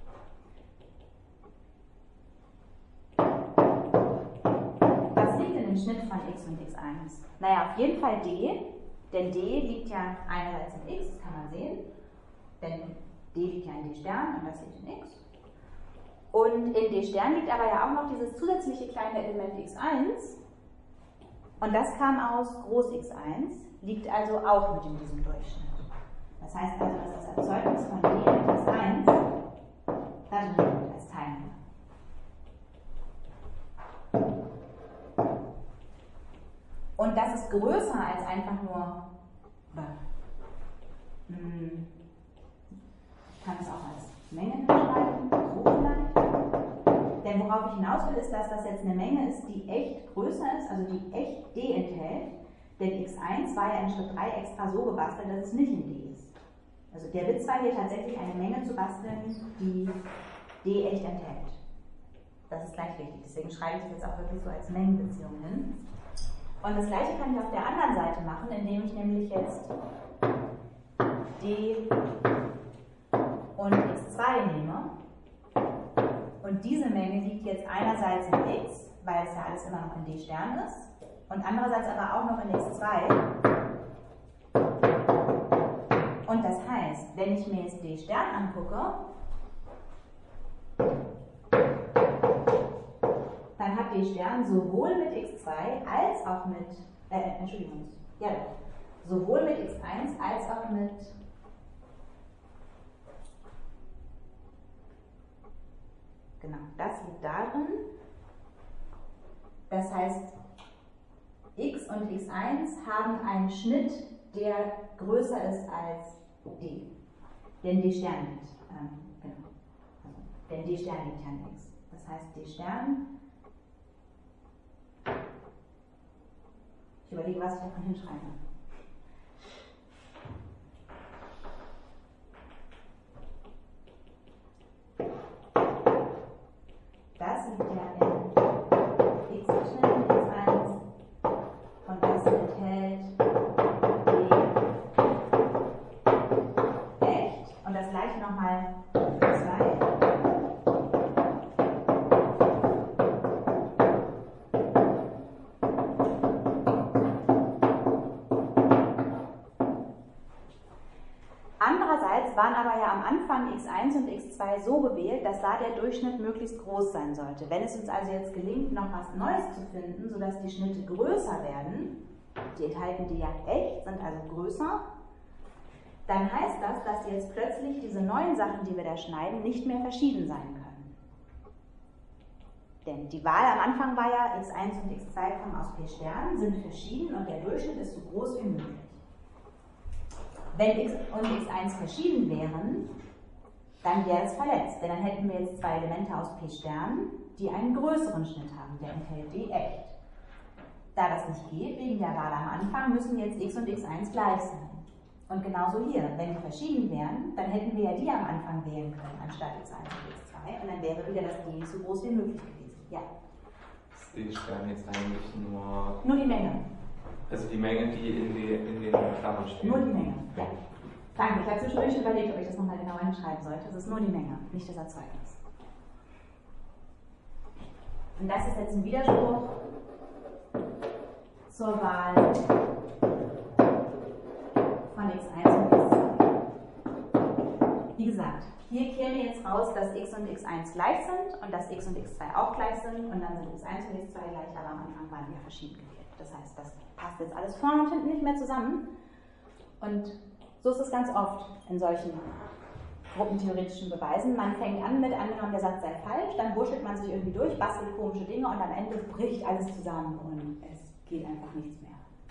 Was liegt in dem Schnitt von x und x eins? Naja, auf jeden Fall D. Denn D liegt ja einerseits in X, das kann man sehen, denn D liegt ja in D Stern und das liegt in X. Und in D Stern liegt aber ja auch noch dieses zusätzliche kleine Element x eins und das kam aus Groß X eins, liegt also auch mit in diesem Durchschnitt. Das heißt also, dass das Erzeugnis von D mit x eins da drin liegt als Teilmenge. Und das ist größer als einfach nur, ich kann es auch als Menge schreiben, so vielleicht. Denn worauf ich hinaus will, ist, dass das jetzt eine Menge ist, die echt größer ist, also die echt D enthält. Denn x eins war ja in Schritt drei extra so gebastelt, dass es nicht in D ist. Also der Witz war hier tatsächlich eine Menge zu basteln, die D echt enthält. Das ist gleich wichtig, deswegen schreibe ich das jetzt auch wirklich so als Mengenbeziehung hin. Und das gleiche kann ich auf der anderen Seite machen, indem ich nämlich jetzt D und x zwei nehme. Und diese Menge liegt jetzt einerseits in x, weil es ja alles immer noch in D Stern ist, und andererseits aber auch noch in x zwei. Und das heißt, wenn ich mir jetzt D Stern angucke, dann hat D Stern sowohl mit x zwei als auch mit, äh, Entschuldigung, ja, sowohl mit x eins als auch mit genau, das liegt darin. Das heißt, x und x eins haben einen Schnitt, der größer ist als D. Denn D Stern liegt, ähm, genau. Also, denn D Stern liegt ja in x. Das heißt, D Stern, ich überlege, was ich davon hinschreibe. Das liegt ja in x geschnitten, x eins, und das enthält D echt. Und das gleiche nochmal für zwei. Andererseits waren aber ja am Anfang x eins und x zwei so gewählt, dass da der Durchschnitt möglichst groß sein sollte. Wenn es uns also jetzt gelingt, noch was Neues zu finden, sodass die Schnitte größer werden, die enthalten die ja echt, sind also größer, dann heißt das, dass jetzt plötzlich diese neuen Sachen, die wir da schneiden, nicht mehr verschieden sein können. Denn die Wahl am Anfang war ja, x eins und x zwei kommen aus P Stern, sind verschieden und der Durchschnitt ist so groß wie möglich. Wenn x und x eins verschieden wären, dann wäre es verletzt, denn dann hätten wir jetzt zwei Elemente aus P Stern, die einen größeren Schnitt haben, der enthält D echt. Da das nicht geht, wegen der Wahl am Anfang, müssen jetzt x und x eins gleich sein. Und genauso hier, wenn die verschieden wären, dann hätten wir ja die am Anfang wählen können, anstatt x eins und x zwei, und dann wäre wieder das D so groß wie möglich gewesen. Ja. Ist D Stern jetzt eigentlich nur... Nur die Menge. Also die Menge, die in, die, in den Klammern steht? Nur die Menge, ja. Danke, ich habe zwischendurch überlegt, ob ich das nochmal genauer hinschreiben sollte. Es ist nur die Menge, nicht das Erzeugnis. Und das ist jetzt ein Widerspruch zur Wahl wie gesagt, hier käme jetzt raus, dass x und x eins gleich sind und dass x und x zwei auch gleich sind und dann sind x eins und x zwei gleich, aber am Anfang waren wir verschieden gewählt. Das heißt, das passt jetzt alles vorne und hinten nicht mehr zusammen. Und so ist es ganz oft in solchen gruppentheoretischen Beweisen. Man fängt an mit, angenommen der Satz sei falsch, dann wurschtelt man sich irgendwie durch, bastelt komische Dinge und am Ende bricht alles zusammen und es geht einfach nichts mehr.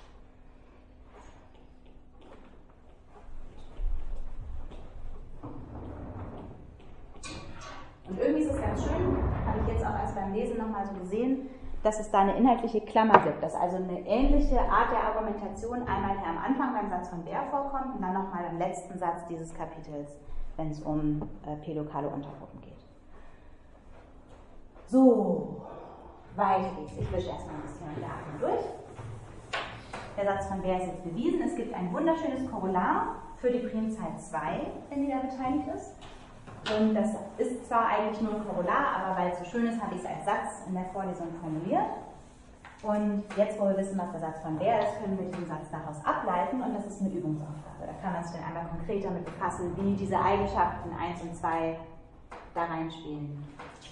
Und irgendwie ist es ganz schön, habe ich jetzt auch erst beim Lesen nochmal so gesehen, dass es da eine inhaltliche Klammer gibt, dass also eine ähnliche Art der Argumentation einmal hier am Anfang beim Satz von Baer vorkommt und dann nochmal im letzten Satz dieses Kapitels, wenn es um äh, p-lokale Untergruppen geht. So, weiter geht's. Ich wische erstmal ein bisschen und da durch. Der Satz von Baer ist jetzt bewiesen. Es gibt ein wunderschönes Korollar für die Primzahl zwei, wenn die da beteiligt ist. Und das ist zwar eigentlich nur ein Korollar, aber weil es so schön ist, habe ich es als Satz in der Vorlesung formuliert. Und jetzt, wo wir wissen, was der Satz von Baer ist, können wir diesen Satz daraus ableiten und das ist eine Übungsaufgabe. Da kann man sich dann einmal konkreter mit befassen, wie diese Eigenschaften eins und zwei da reinspielen.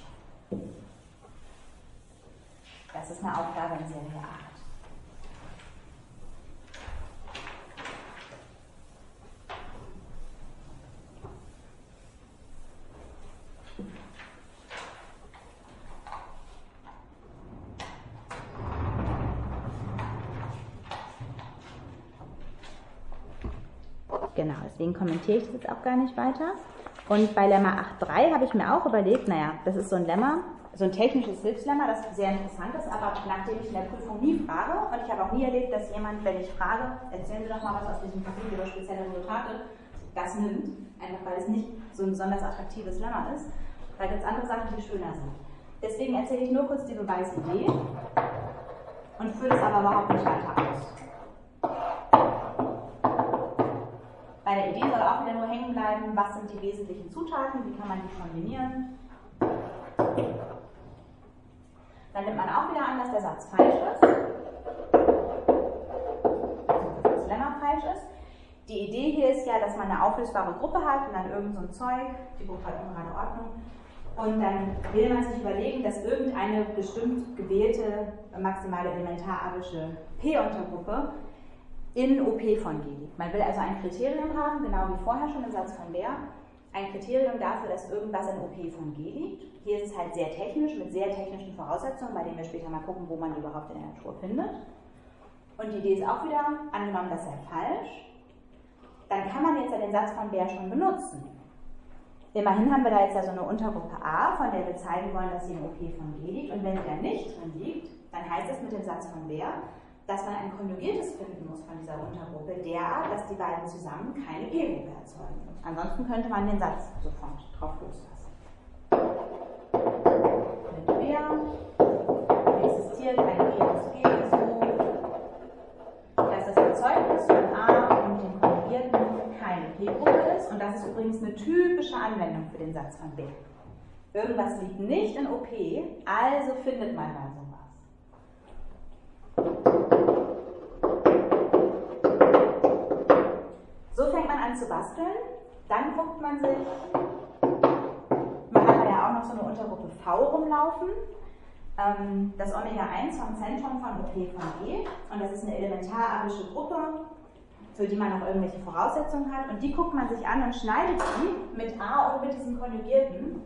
Das ist eine Aufgabe in Serie acht. Genau, deswegen kommentiere ich das jetzt auch gar nicht weiter. Und bei Lemma acht Punkt drei habe ich mir auch überlegt, naja, das ist so ein Lemma, so ein technisches Hilfslemma, das sehr interessant ist, aber nachdem ich in der Prüfung nie frage, und ich habe auch nie erlebt, dass jemand, wenn ich frage, erzählen Sie doch mal was aus diesem Kapitel über spezielle Resultate, das nimmt, einfach weil es nicht so ein besonders attraktives Lemma ist. Da gibt es andere Sachen, die schöner sind. Deswegen erzähle ich nur kurz die Beweisidee und führe das aber überhaupt nicht weiter aus. Bei der Idee soll auch wieder nur hängen bleiben, was sind die wesentlichen Zutaten, wie kann man die kombinieren. Dann nimmt man auch wieder an, dass der Satz falsch ist, dass das Lemma falsch ist. Die Idee hier ist ja, dass man eine auflösbare Gruppe hat und dann irgend so ein Zeug, die Gruppe hat ungerade Ordnung. Und dann will man sich überlegen, dass irgendeine bestimmt gewählte maximale elementarische P-Untergruppe in O P von G liegt. Man will also ein Kriterium haben, genau wie vorher schon im Satz von Baer, ein Kriterium dafür, dass irgendwas in O P von G liegt. Hier ist es halt sehr technisch, mit sehr technischen Voraussetzungen, bei denen wir später mal gucken, wo man die überhaupt in der Natur findet. Und die Idee ist auch wieder, angenommen, das sei falsch, dann kann man jetzt ja den Satz von Baer schon benutzen. Immerhin haben wir da jetzt ja so eine Untergruppe A, von der wir zeigen wollen, dass sie in O P von G liegt. Und wenn sie da nicht drin liegt, dann heißt es mit dem Satz von Baer, dass man ein konjugiertes finden muss von dieser Untergruppe, derart, dass die beiden zusammen keine P-Gruppe erzeugen. Ansonsten könnte man den Satz sofort drauf loslassen. Mit Baer existiert ein P aus G so, dass das Erzeugnis von A und dem Konjugierten keine P-Gruppe ist. Und das ist übrigens eine typische Anwendung für den Satz von Baer. Irgendwas liegt nicht in O P, also findet man dann sowas. So fängt man an zu basteln, dann guckt man sich, man hat da ja auch noch so eine Untergruppe V rumlaufen, ähm, das Omega eins vom Zentrum von O P von G, und das ist eine elementarische Gruppe, für die man noch irgendwelche Voraussetzungen hat, und die guckt man sich an und schneidet die mit A und mit diesem Konjugierten.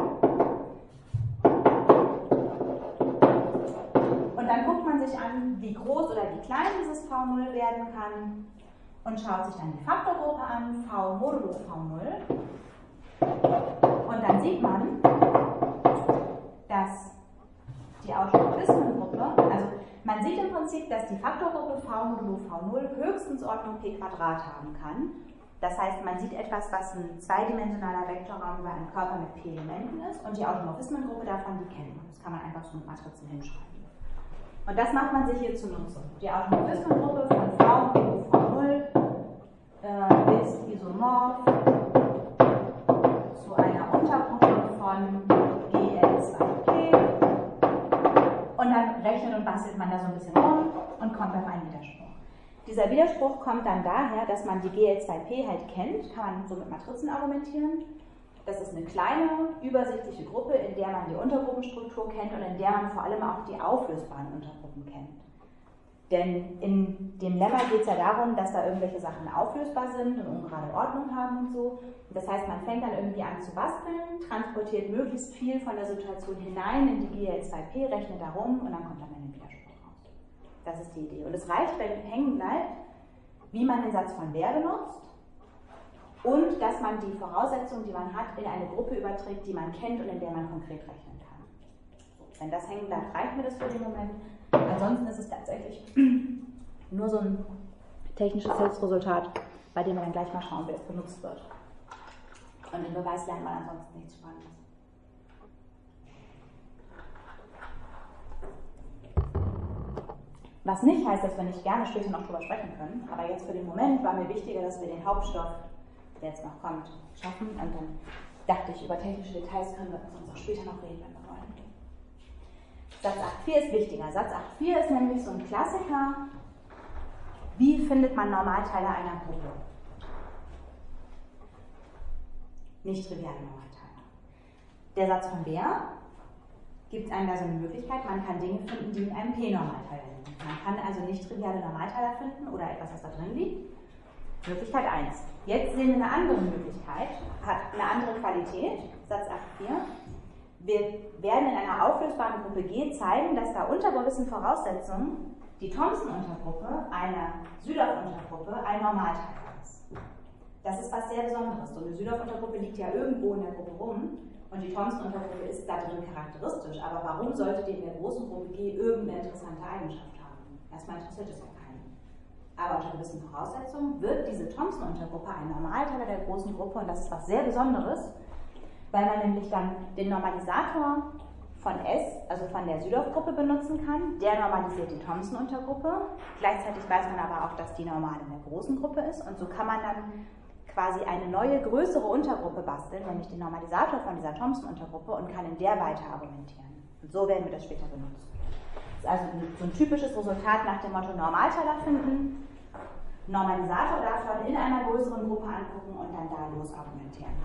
Und dann guckt man sich an, wie groß oder wie klein dieses V null werden kann und schaut sich dann die Faktorgruppe an, V modulo V null. Und dann sieht man, dass die Automorphismengruppe, also man sieht im Prinzip, dass die Faktorgruppe V modulo V null höchstens Ordnung P Quadrat haben kann. Das heißt, man sieht etwas, was ein zweidimensionaler Vektorraum über einen Körper mit P Elementen ist, und die Automorphismengruppe davon, die kennt man. Das kann man einfach so mit Matrizen hinschreiben. Und das macht man sich hier zunutze. Die Automorphismengruppe von V modulo V null äh, ist isomorph zu einer Untergruppe von G L zwei P. Und dann rechnet und bastelt man da so ein bisschen rum und kommt auf einen Widerspruch. Dieser Widerspruch kommt dann daher, dass man die G L zwei P halt kennt, kann man so mit Matrizen argumentieren. Das ist eine kleine, übersichtliche Gruppe, in der man die Untergruppenstruktur kennt und in der man vor allem auch die auflösbaren Untergruppen kennt. Denn in dem Lemma geht es ja darum, dass da irgendwelche Sachen auflösbar sind und ungerade Ordnung haben und so. Das heißt, man fängt dann irgendwie an zu basteln, transportiert möglichst viel von der Situation hinein in die G L zwei P, rechnet da rum und dann kommt am Ende ein Widerspruch raus. Das ist die Idee. Und es reicht, wenn hängen bleibt, wie man den Satz von wer benutzt und dass man die Voraussetzungen, die man hat, in eine Gruppe überträgt, die man kennt und in der man konkret rechnen kann. So, wenn das hängen bleibt, reicht mir das für den Moment. Ansonsten ist es tatsächlich nur so ein technisches Hilfsresultat, bei dem wir dann gleich mal schauen, wie es benutzt wird. Und im Beweis lernt man ansonsten nichts Spannendes. Was nicht heißt, dass wir nicht gerne später noch drüber sprechen können, aber jetzt für den Moment war mir wichtiger, dass wir den Hauptstoff, der jetzt noch kommt, schaffen. Und dann dachte ich, über technische Details können wir uns auch später noch reden, wenn wir wollen. Satz acht Punkt vier ist wichtiger. Satz acht Punkt vier ist nämlich so ein Klassiker. Wie findet man Normalteile einer Gruppe? Nicht triviale Normalteile. Der Satz von Bär gibt einem da so eine Möglichkeit, man kann Dinge finden, die in einem P-Normalteil liegen. Man kann also nicht triviale Normalteile finden oder etwas, was da drin liegt. Möglichkeit eins. Jetzt sehen wir eine andere Möglichkeit, hat eine andere Qualität, Satz acht Punkt vier. Wir werden in einer auflösbaren Gruppe G zeigen, dass da unter gewissen Voraussetzungen die Thomson-Untergruppe einer Südorf-Untergruppe ein Normalteil ist. Das ist was sehr Besonderes. So eine Südorf-Untergruppe liegt ja irgendwo in der Gruppe rum und die Thomson-Untergruppe ist da drin charakteristisch. Aber warum sollte die in der großen Gruppe G irgendeine interessante Eigenschaft haben? Erstmal interessiert es ja keinen. Aber unter gewissen Voraussetzungen wird diese Thomson-Untergruppe ein Normalteil der großen Gruppe und das ist was sehr Besonderes, weil man nämlich dann den Normalisator von S, also von der Südorf-Gruppe benutzen kann. Der normalisiert die Thomson-Untergruppe. Gleichzeitig weiß man aber auch, dass die normal in der großen Gruppe ist. Und so kann man dann quasi eine neue, größere Untergruppe basteln, nämlich den Normalisator von dieser Thomson-Untergruppe und kann in der weiter argumentieren. Und so werden wir das später benutzen. Das ist also so ein typisches Resultat nach dem Motto Normalteiler finden, Normalisator davon in einer größeren Gruppe angucken und dann da los argumentieren.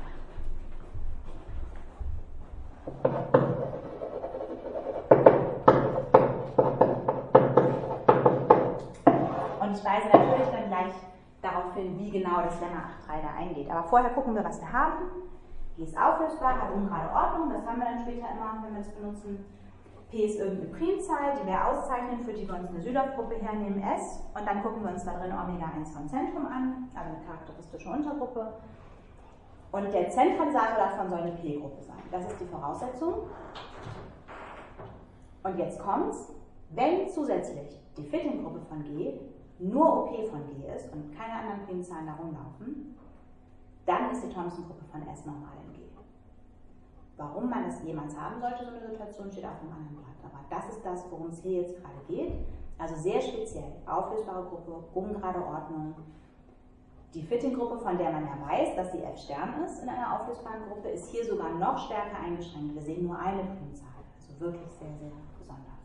Und ich weise natürlich dann gleich darauf hin, wie genau das Lemma acht Punkt drei da eingeht. Aber vorher gucken wir, was wir haben. G ist auflösbar, hat ungerade Ordnung, das haben wir dann später immer, wenn wir das benutzen. P ist irgendeine Primzahl, die wir auszeichnen, für die wir uns eine Südorf-Gruppe hernehmen, S. Und dann gucken wir uns da drin Omega eins vom Zentrum an, also eine charakteristische Untergruppe. Und der Zentralisator davon soll eine P-Gruppe sein. Das ist die Voraussetzung. Und jetzt kommt's. Wenn zusätzlich die Fitting-Gruppe von G nur O P von G ist und keine anderen Primzahlen da rumlaufen, dann ist die Thomson-Gruppe von S normal in G. Warum man es jemals haben sollte, so eine Situation, steht auf einem anderen Blatt. Aber das ist das, worum es hier jetzt gerade geht. Also sehr speziell. Auflösbare Gruppe, ungerade Ordnung. Die Fitting-Gruppe, von der man ja weiß, dass sie F' ist in einer auflösbaren Gruppe, ist hier sogar noch stärker eingeschränkt. Wir sehen nur eine Primzahl. Also wirklich sehr, sehr besonders.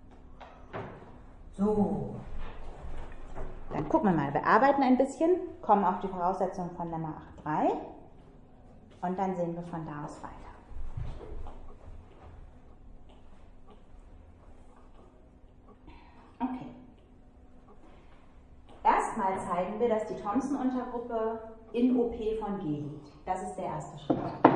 So. Dann gucken wir mal. Wir arbeiten ein bisschen, kommen auf die Voraussetzungen von Lemma acht Punkt drei und dann sehen wir von da aus weiter. Okay. Erstmal zeigen wir, dass die Thomson-Untergruppe in O P von G liegt. Das ist der erste Schritt.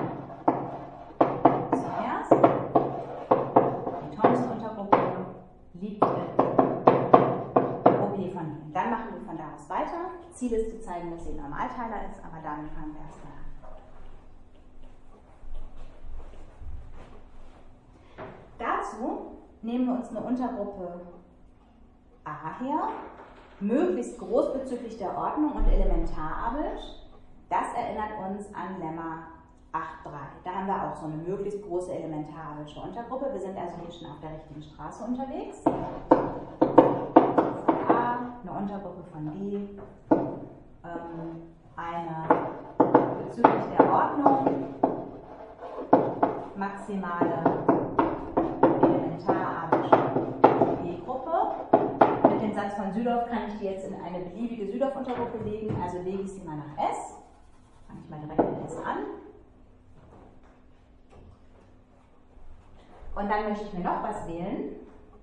Zuerst, die Thomson-Untergruppe liegt in O P von G. Dann machen wir von da aus weiter. Ziel ist zu zeigen, dass sie ein Normalteiler ist, aber damit fangen wir erstmal an. Dazu nehmen wir uns eine Untergruppe A her, möglichst groß bezüglich der Ordnung und elementarabelsch. Das erinnert uns an Lemma acht Punkt drei. Da haben wir auch so eine möglichst große elementarabelsche Untergruppe. Wir sind also hier schon auf der richtigen Straße unterwegs. Von A, eine Untergruppe von B, ähm, eine bezüglich der Ordnung maximale elementarabelsche B-Gruppe. Mit den Satz von Südorf kann ich die jetzt in eine beliebige Südorf-Untergruppe legen, also lege ich sie mal nach S. Fange ich mal direkt mit S an. Und dann möchte ich mir noch was wählen.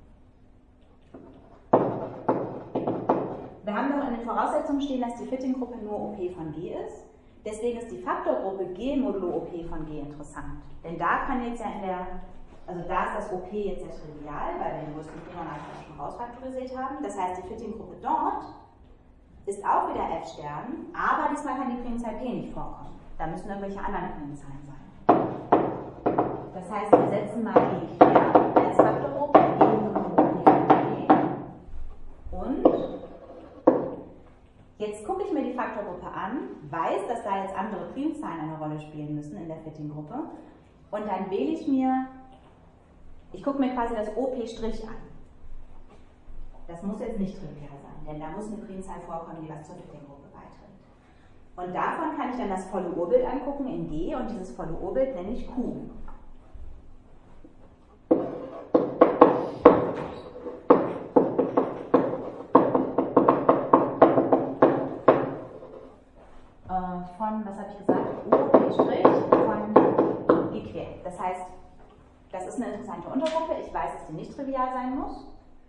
Wir haben noch in den Voraussetzungen stehen, dass die Fitting-Gruppe nur O P von G ist. Deswegen ist die Faktorgruppe G modulo O P von G interessant. Denn da kann jetzt ja in der, also da ist das O P jetzt sehr trivial, weil wir den größten P-Normal schon rausfaktorisiert haben. Das heißt, die Fitting-Gruppe dort ist auch wieder F-Stern, aber diesmal kann die Primzahl P nicht vorkommen. Da müssen irgendwelche anderen Primzahlen sein. Das heißt, wir setzen mal G quer als Faktorgruppe G modulo O P von G. Und jetzt gucke ich mir die Faktorgruppe an, weiß, dass da jetzt andere Primzahlen eine Rolle spielen müssen in der Fitting-Gruppe und dann wähle ich mir, ich gucke mir quasi das O P' an. Das muss jetzt nicht trivial sein, denn da muss eine Primzahl vorkommen, die was zur Fitting-Gruppe beiträgt. Und davon kann ich dann das volle Urbild angucken in G und dieses volle Urbild nenne ich Q. Von, was habe ich gesagt, O P' von G quer. Das heißt, das ist eine interessante Untergruppe. Ich weiß, dass die nicht trivial sein muss.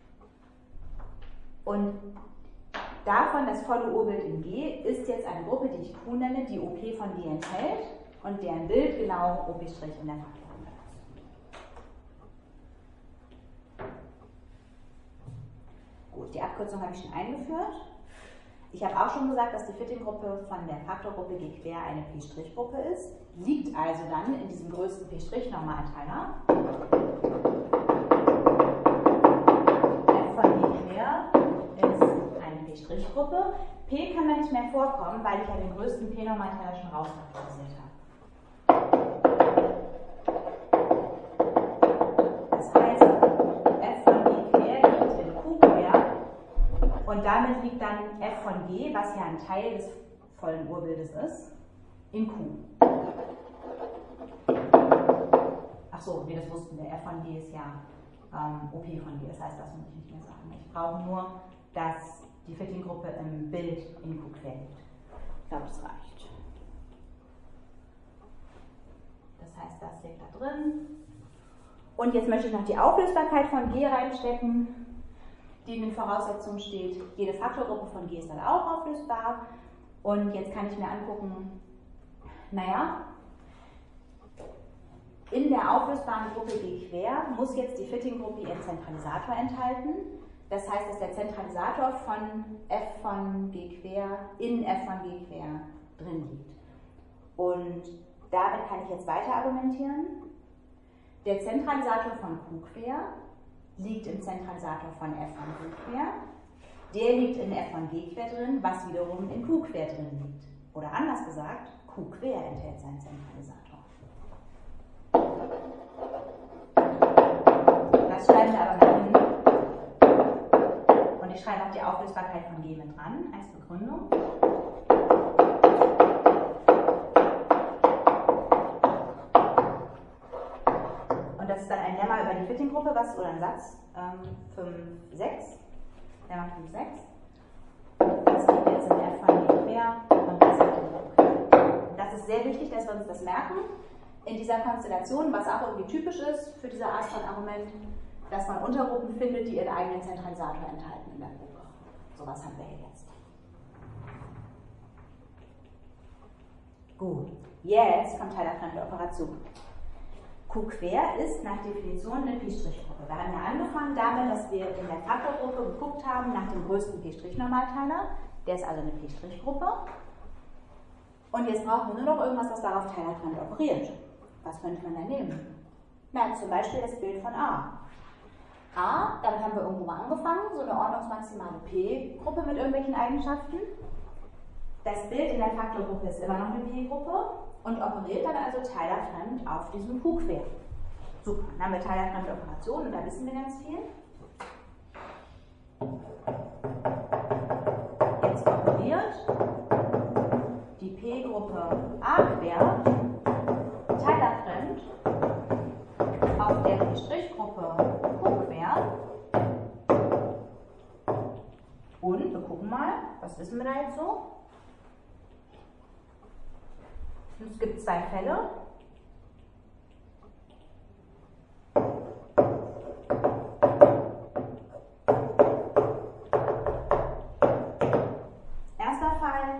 Und davon das volle Urbild in G ist jetzt eine Gruppe, die ich Q nenne, die O P von G enthält und deren Bild genau O P' in der Faktorgruppe ist. Gut, die Abkürzung habe ich schon eingeführt. Ich habe auch schon gesagt, dass die Fitting-Gruppe von der Faktorgruppe G quer eine P'-Gruppe ist, liegt also dann in diesem größten P'-Normalteiler. F von G quer ist eine P'-Gruppe. P kann da nicht mehr vorkommen, weil ich ja den größten P-Normalteiler schon rausfaktorisiert habe. Das heißt, F von G quer liegt in Q quer. Und damit liegt dann F von G, was ja ein Teil des vollen Urbildes ist, in Q. Achso, nee, das wussten wir. F von G ist ja ähm, O P von G, das heißt, das muss ich nicht mehr sagen. Ich brauche nur, dass die Fitting-Gruppe im Bild in Q quer liegt. Ich glaube, das reicht. Das heißt, das liegt da drin. Und jetzt möchte ich noch die Auflösbarkeit von G reinstecken, die in den Voraussetzungen steht. Jede Faktorgruppe von G ist dann auch auflösbar. Und jetzt kann ich mir angucken, naja, in der auflösbaren Gruppe G quer muss jetzt die Fitting-Gruppe ihren Zentralisator enthalten. Das heißt, dass der Zentralisator von F von G quer in F von G quer drin liegt. Und damit kann ich jetzt weiter argumentieren. Der Zentralisator von Q quer liegt im Zentralisator von F von Q quer. Der liegt in F von G quer drin, was wiederum in Q quer drin liegt. Oder anders gesagt, Q quer enthält seinen Zentralisator. Das schreiben wir aber mal hin. Und ich schreibe auch die Auflösbarkeit von G mit dran als Begründung. Und das ist dann ein Lemma über die Fitting-Gruppe, was, oder ein Satz, ähm, fünf, sechs. Lemma fünf, sechs. Das liegt jetzt in F von G quer und das liegt in Q quer. Das ist sehr wichtig, dass wir uns das merken. In dieser Konstellation, was auch irgendwie typisch ist für diese Art von Argument, dass man Untergruppen findet, die ihren eigenen Zentralisator enthalten in der Gruppe. So was haben wir hier jetzt. Gut, jetzt kommt Teil der fremden Operation. Q quer ist nach Definition eine P'-Gruppe. Wir haben ja angefangen damit, dass wir in der Faktorgruppe geguckt haben nach dem größten P'-Normalteiler. Der ist also eine P'-Gruppe. Und jetzt brauchen wir nur noch irgendwas, was darauf teilfremd operiert. Was könnte man da nehmen? Na, zum Beispiel das Bild von A. A, damit haben wir irgendwo mal angefangen, so eine ordnungsmaximale P-Gruppe mit irgendwelchen Eigenschaften. Das Bild in der Faktorgruppe ist immer noch eine P-Gruppe und operiert dann also teilerfremd auf diesem Q quer. Super, dann haben wir teilerfremde Operationen und da wissen wir ganz viel. Jetzt operiert die P-Gruppe A quer teilerfremd auf der P'-Gruppe Q quer Und wir gucken mal, was wissen wir da jetzt so? Es gibt zwei Fälle. Erster Fall.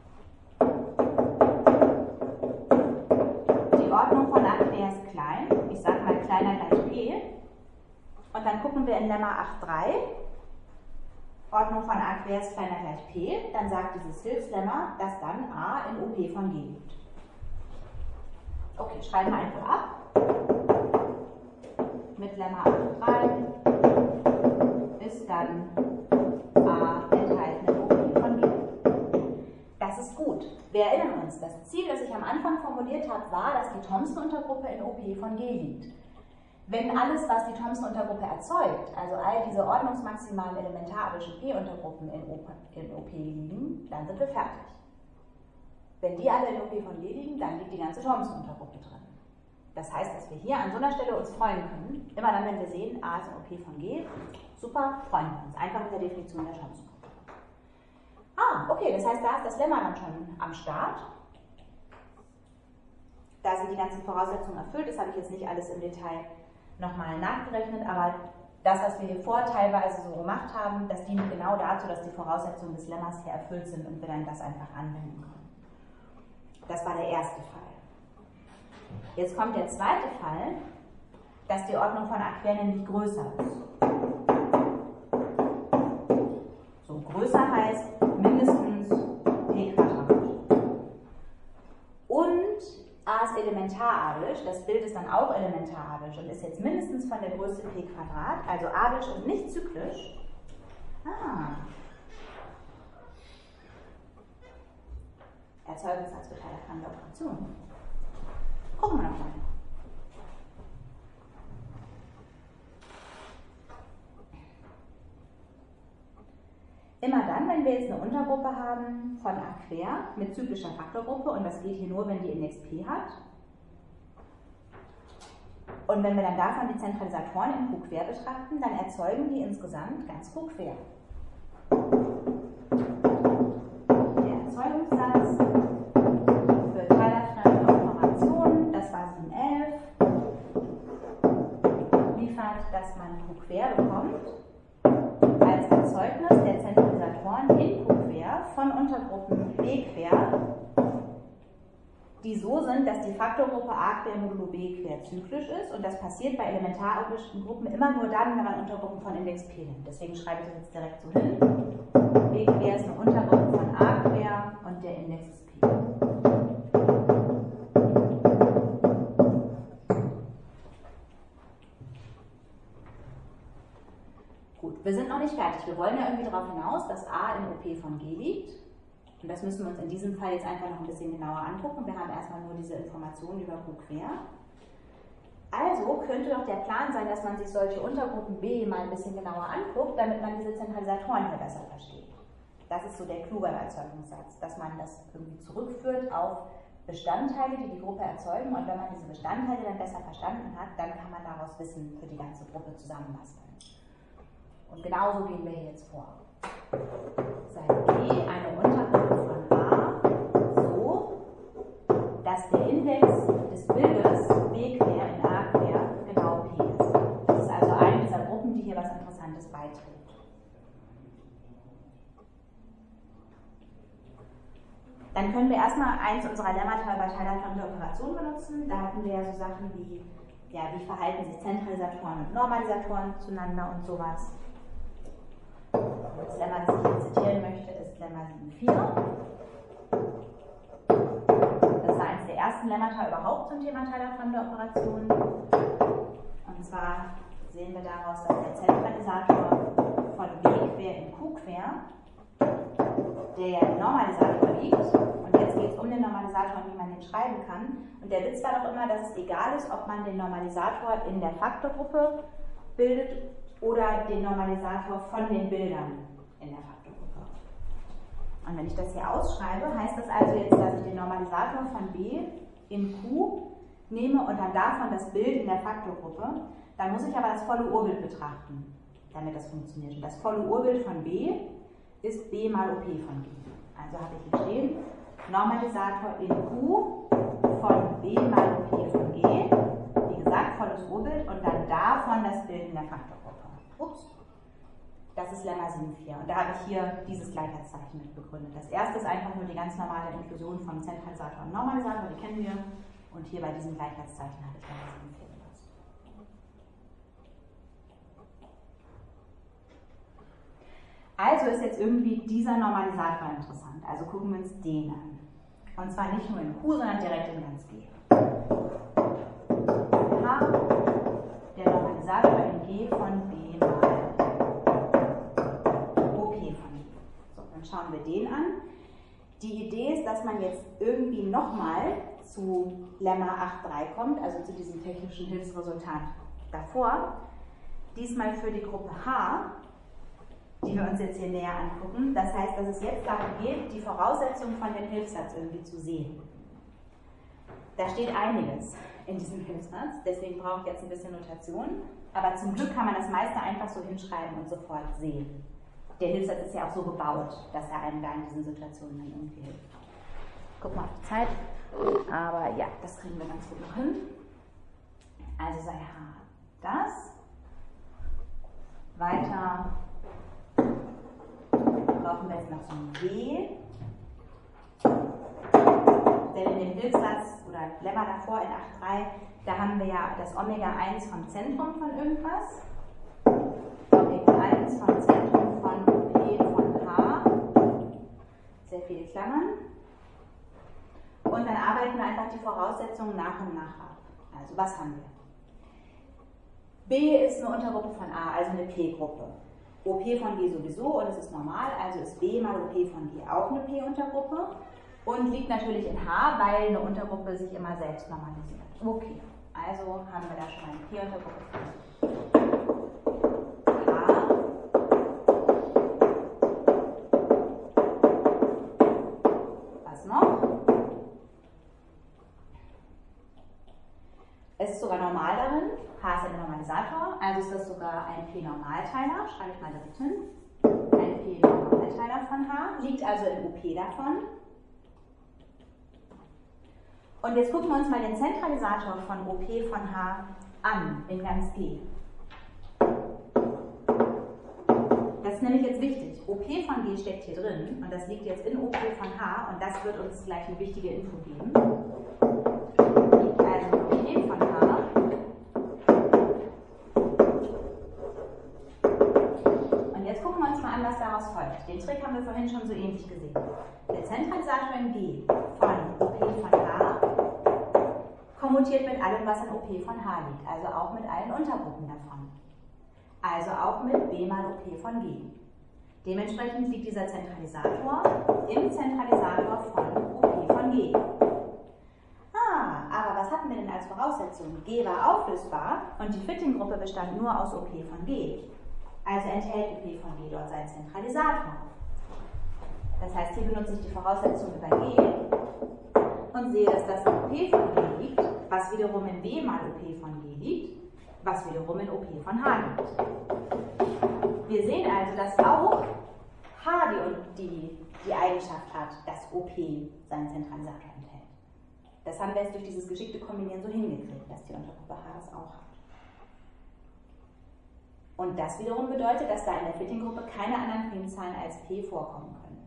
Die Ordnung von A quer ist klein. Ich sage mal kleiner gleich P. Und dann gucken wir in Lemma acht Punkt drei. Ordnung von A quer ist kleiner gleich P. Dann sagt dieses Hilfslemma, dass dann A in O P von G liegt. Okay, schreiben wir einfach ab. Mit Lemma acht Punkt drei ist dann A enthalten in O P von G. Das ist gut. Wir erinnern uns, das Ziel, das ich am Anfang formuliert habe, war, dass die Thomson-Untergruppe in O P von G liegt. Wenn alles, was die Thomson-Untergruppe erzeugt, also all diese ordnungsmaximalen elementarischen P-Untergruppen in O P liegen, dann sind wir fertig. Wenn die alle in O P von G liegen, dann liegt die ganze Thomson-Untergruppe drin. Das heißt, dass wir hier an so einer Stelle uns freuen können, immer dann, wenn wir sehen, A ist in O P von G, super, freuen wir uns. Einfach mit der Definition der Thomson-Gruppe. Ah, okay, das heißt, da ist das Lemma dann schon am Start. Da sind die ganzen Voraussetzungen erfüllt, das habe ich jetzt nicht alles im Detail nochmal nachgerechnet, aber das, was wir hier vor teilweise so gemacht haben, das dient genau dazu, dass die Voraussetzungen des Lemmas hier erfüllt sind und wir dann das einfach anwenden können. Das war der erste Fall. Jetzt kommt der zweite Fall, dass die Ordnung von A quer nämlich größer ist. So, größer heißt mindestens P Quadrat. Und A ist elementaradisch, das Bild ist dann auch elementaradisch und ist jetzt mindestens von der Größe P Quadrat, also adisch und nicht zyklisch. Ah. Erzeugungssatz für teilernde Operationen. Gucken wir nochmal. Immer dann, wenn wir jetzt eine Untergruppe haben von A quer mit zyklischer Faktorgruppe, und das geht hier nur, wenn die Index P hat. Und wenn wir dann davon die Zentralisatoren in Q quer betrachten, dann erzeugen die insgesamt ganz Q quer. Der Erzeugungssatz für teilerfremde Operationen, das war sieben elf, liefert, dass man Q quer bekommt als Erzeugnis der Zentralisatoren in Q quer von Untergruppen B quer, die so sind, dass die Faktorgruppe A quer modulo B quer zyklisch ist, und das passiert bei elementarischen Gruppen immer nur dann, wenn man Untergruppen von Index P nimmt. Deswegen schreibe ich das jetzt direkt so hin. B quer ist eine Untergruppe von A quer und der Index ist P. Gut, wir sind noch nicht fertig. Wir wollen ja irgendwie darauf hinaus, dass A in O P von G liegt. Und das müssen wir uns in diesem Fall jetzt einfach noch ein bisschen genauer angucken. Wir haben erstmal nur diese Informationen über Q quer. Also könnte doch der Plan sein, dass man sich solche Untergruppen B mal ein bisschen genauer anguckt, damit man diese Zentralisatoren hier besser versteht. Das ist so der kluge Erzeugungssatz, dass man das irgendwie zurückführt auf Bestandteile, die die Gruppe erzeugen, und wenn man diese Bestandteile dann besser verstanden hat, dann kann man daraus Wissen für die ganze Gruppe zusammenbasteln. Und genauso gehen wir hier jetzt vor. Sei B eine Untergruppe von A so, dass der Index des Bildes B quer in A quer genau P ist. Das ist also eine dieser Gruppen, die hier was Interessantes beiträgt. Dann können wir erstmal eins unserer Lemmata über teilerfremde Operationen benutzen. Da hatten wir ja so Sachen wie, ja, wie verhalten sich Zentralisatoren und Normalisatoren zueinander und sowas. Das Lemma, das ich hier zitieren möchte, ist Lemma sieben Punkt vier. Das war eines der ersten Lemmata überhaupt zum Thema teilerfremde Operationen. Und zwar sehen wir daraus, dass der Zentralisator von B quer in Q quer, der ja im Normalisator liegt, und jetzt geht es um den Normalisator und wie man den schreiben kann. Und der Witz war doch immer, dass es egal ist, ob man den Normalisator in der Faktorgruppe bildet oder den Normalisator von den Bildern in der Faktorgruppe. Und wenn ich das hier ausschreibe, heißt das also jetzt, dass ich den Normalisator von B in Q nehme und dann davon das Bild in der Faktorgruppe. Dann muss ich aber das volle Urbild betrachten, damit das funktioniert. Und das volle Urbild von B B mal O P von G. Also habe ich hier stehen, Normalisator in Q von B mal O P von G. Wie gesagt, volles Urbild und dann davon das Bilden der Faktorgruppe. Ups. Das ist Lemma sieben Punkt vier. Und da habe ich hier dieses Gleichheitszeichen mit begründet. Das erste ist einfach nur die ganz normale Inklusion von Zentralisator und Normalisator, die kennen wir. Und hier bei diesem Gleichheitszeichen habe ich Lemma sieben Punkt vier benutzt. Also ist jetzt irgendwie dieser Normalisator interessant. Also gucken wir uns den an. Und zwar nicht nur in Q, sondern direkt in ganz G. H, der Normalisator in G von B mal O P von G. So, dann schauen wir den an. Die Idee ist, dass man jetzt irgendwie nochmal zu Lemma acht Punkt drei kommt, also zu diesem technischen Hilfsresultat davor. Diesmal für die Gruppe H, die wir uns jetzt hier näher angucken. Das heißt, dass es jetzt darum geht, die Voraussetzungen von dem Hilfssatz irgendwie zu sehen. Da steht einiges in diesem Hilfssatz, deswegen brauche ich jetzt ein bisschen Notation. Aber zum Glück kann man das meiste einfach so hinschreiben und sofort sehen. Der Hilfssatz ist ja auch so gebaut, dass er einem da in diesen Situationen dann irgendwie hilft. Guck mal auf die Zeit. Aber ja, das kriegen wir ganz gut noch hin. Also sei H das. Weiter brauchen wir jetzt noch so ein G. Denn in dem Hilfssatz oder Lemma davor in acht Punkt drei, da haben wir ja das Omega eins vom Zentrum von irgendwas. Omega eins vom Zentrum von O P von H. Sehr viele Klammern. Und dann arbeiten wir einfach die Voraussetzungen nach und nach ab. Also was haben wir? B ist eine Untergruppe von A, also eine P-Gruppe. O P von G sowieso und es ist normal, also ist B mal O P von G auch eine P-Untergruppe und liegt natürlich in H, weil eine Untergruppe sich immer selbst normalisiert. Okay, also haben wir da schon eine P-Untergruppe von H. Was noch? Es ist sogar normal darin. H ist ein Normalisator, also ist das sogar ein P-Normalteiler, schreibe ich mal direkt hin. Ein P-Normalteiler von H, liegt also in O P davon. Und jetzt gucken wir uns mal den Zentralisator von O P von H an, in ganz G. Das ist nämlich jetzt wichtig. O P von G steckt hier drin und das liegt jetzt in O P von H und das wird uns gleich eine wichtige Info geben. Also O P von H. Was daraus folgt. Den Trick haben wir vorhin schon so ähnlich gesehen. Der Zentralisator in G von O P von H kommutiert mit allem, was in O P von H liegt, also auch mit allen Untergruppen davon. Also auch mit B mal O P von G. Dementsprechend liegt dieser Zentralisator im Zentralisator von O P von G. Ah, aber was hatten wir denn als Voraussetzung? G war auflösbar und die Fitting-Gruppe bestand nur aus O P von G. Also enthält O P von G dort seinen Zentralisator. Das heißt, hier benutze ich die Voraussetzung über G und sehe, dass das in O P von G liegt, was wiederum in B mal O P von G liegt, was wiederum in O P von H liegt. Wir sehen also, dass auch H die, die, die Eigenschaft hat, dass O P seinen Zentralisator enthält. Das haben wir jetzt durch dieses geschickte Kombinieren so hingekriegt, dass die Untergruppe H das auch hat. Und das wiederum bedeutet, dass da in der Fitting-Gruppe keine anderen Primzahlen als P vorkommen können.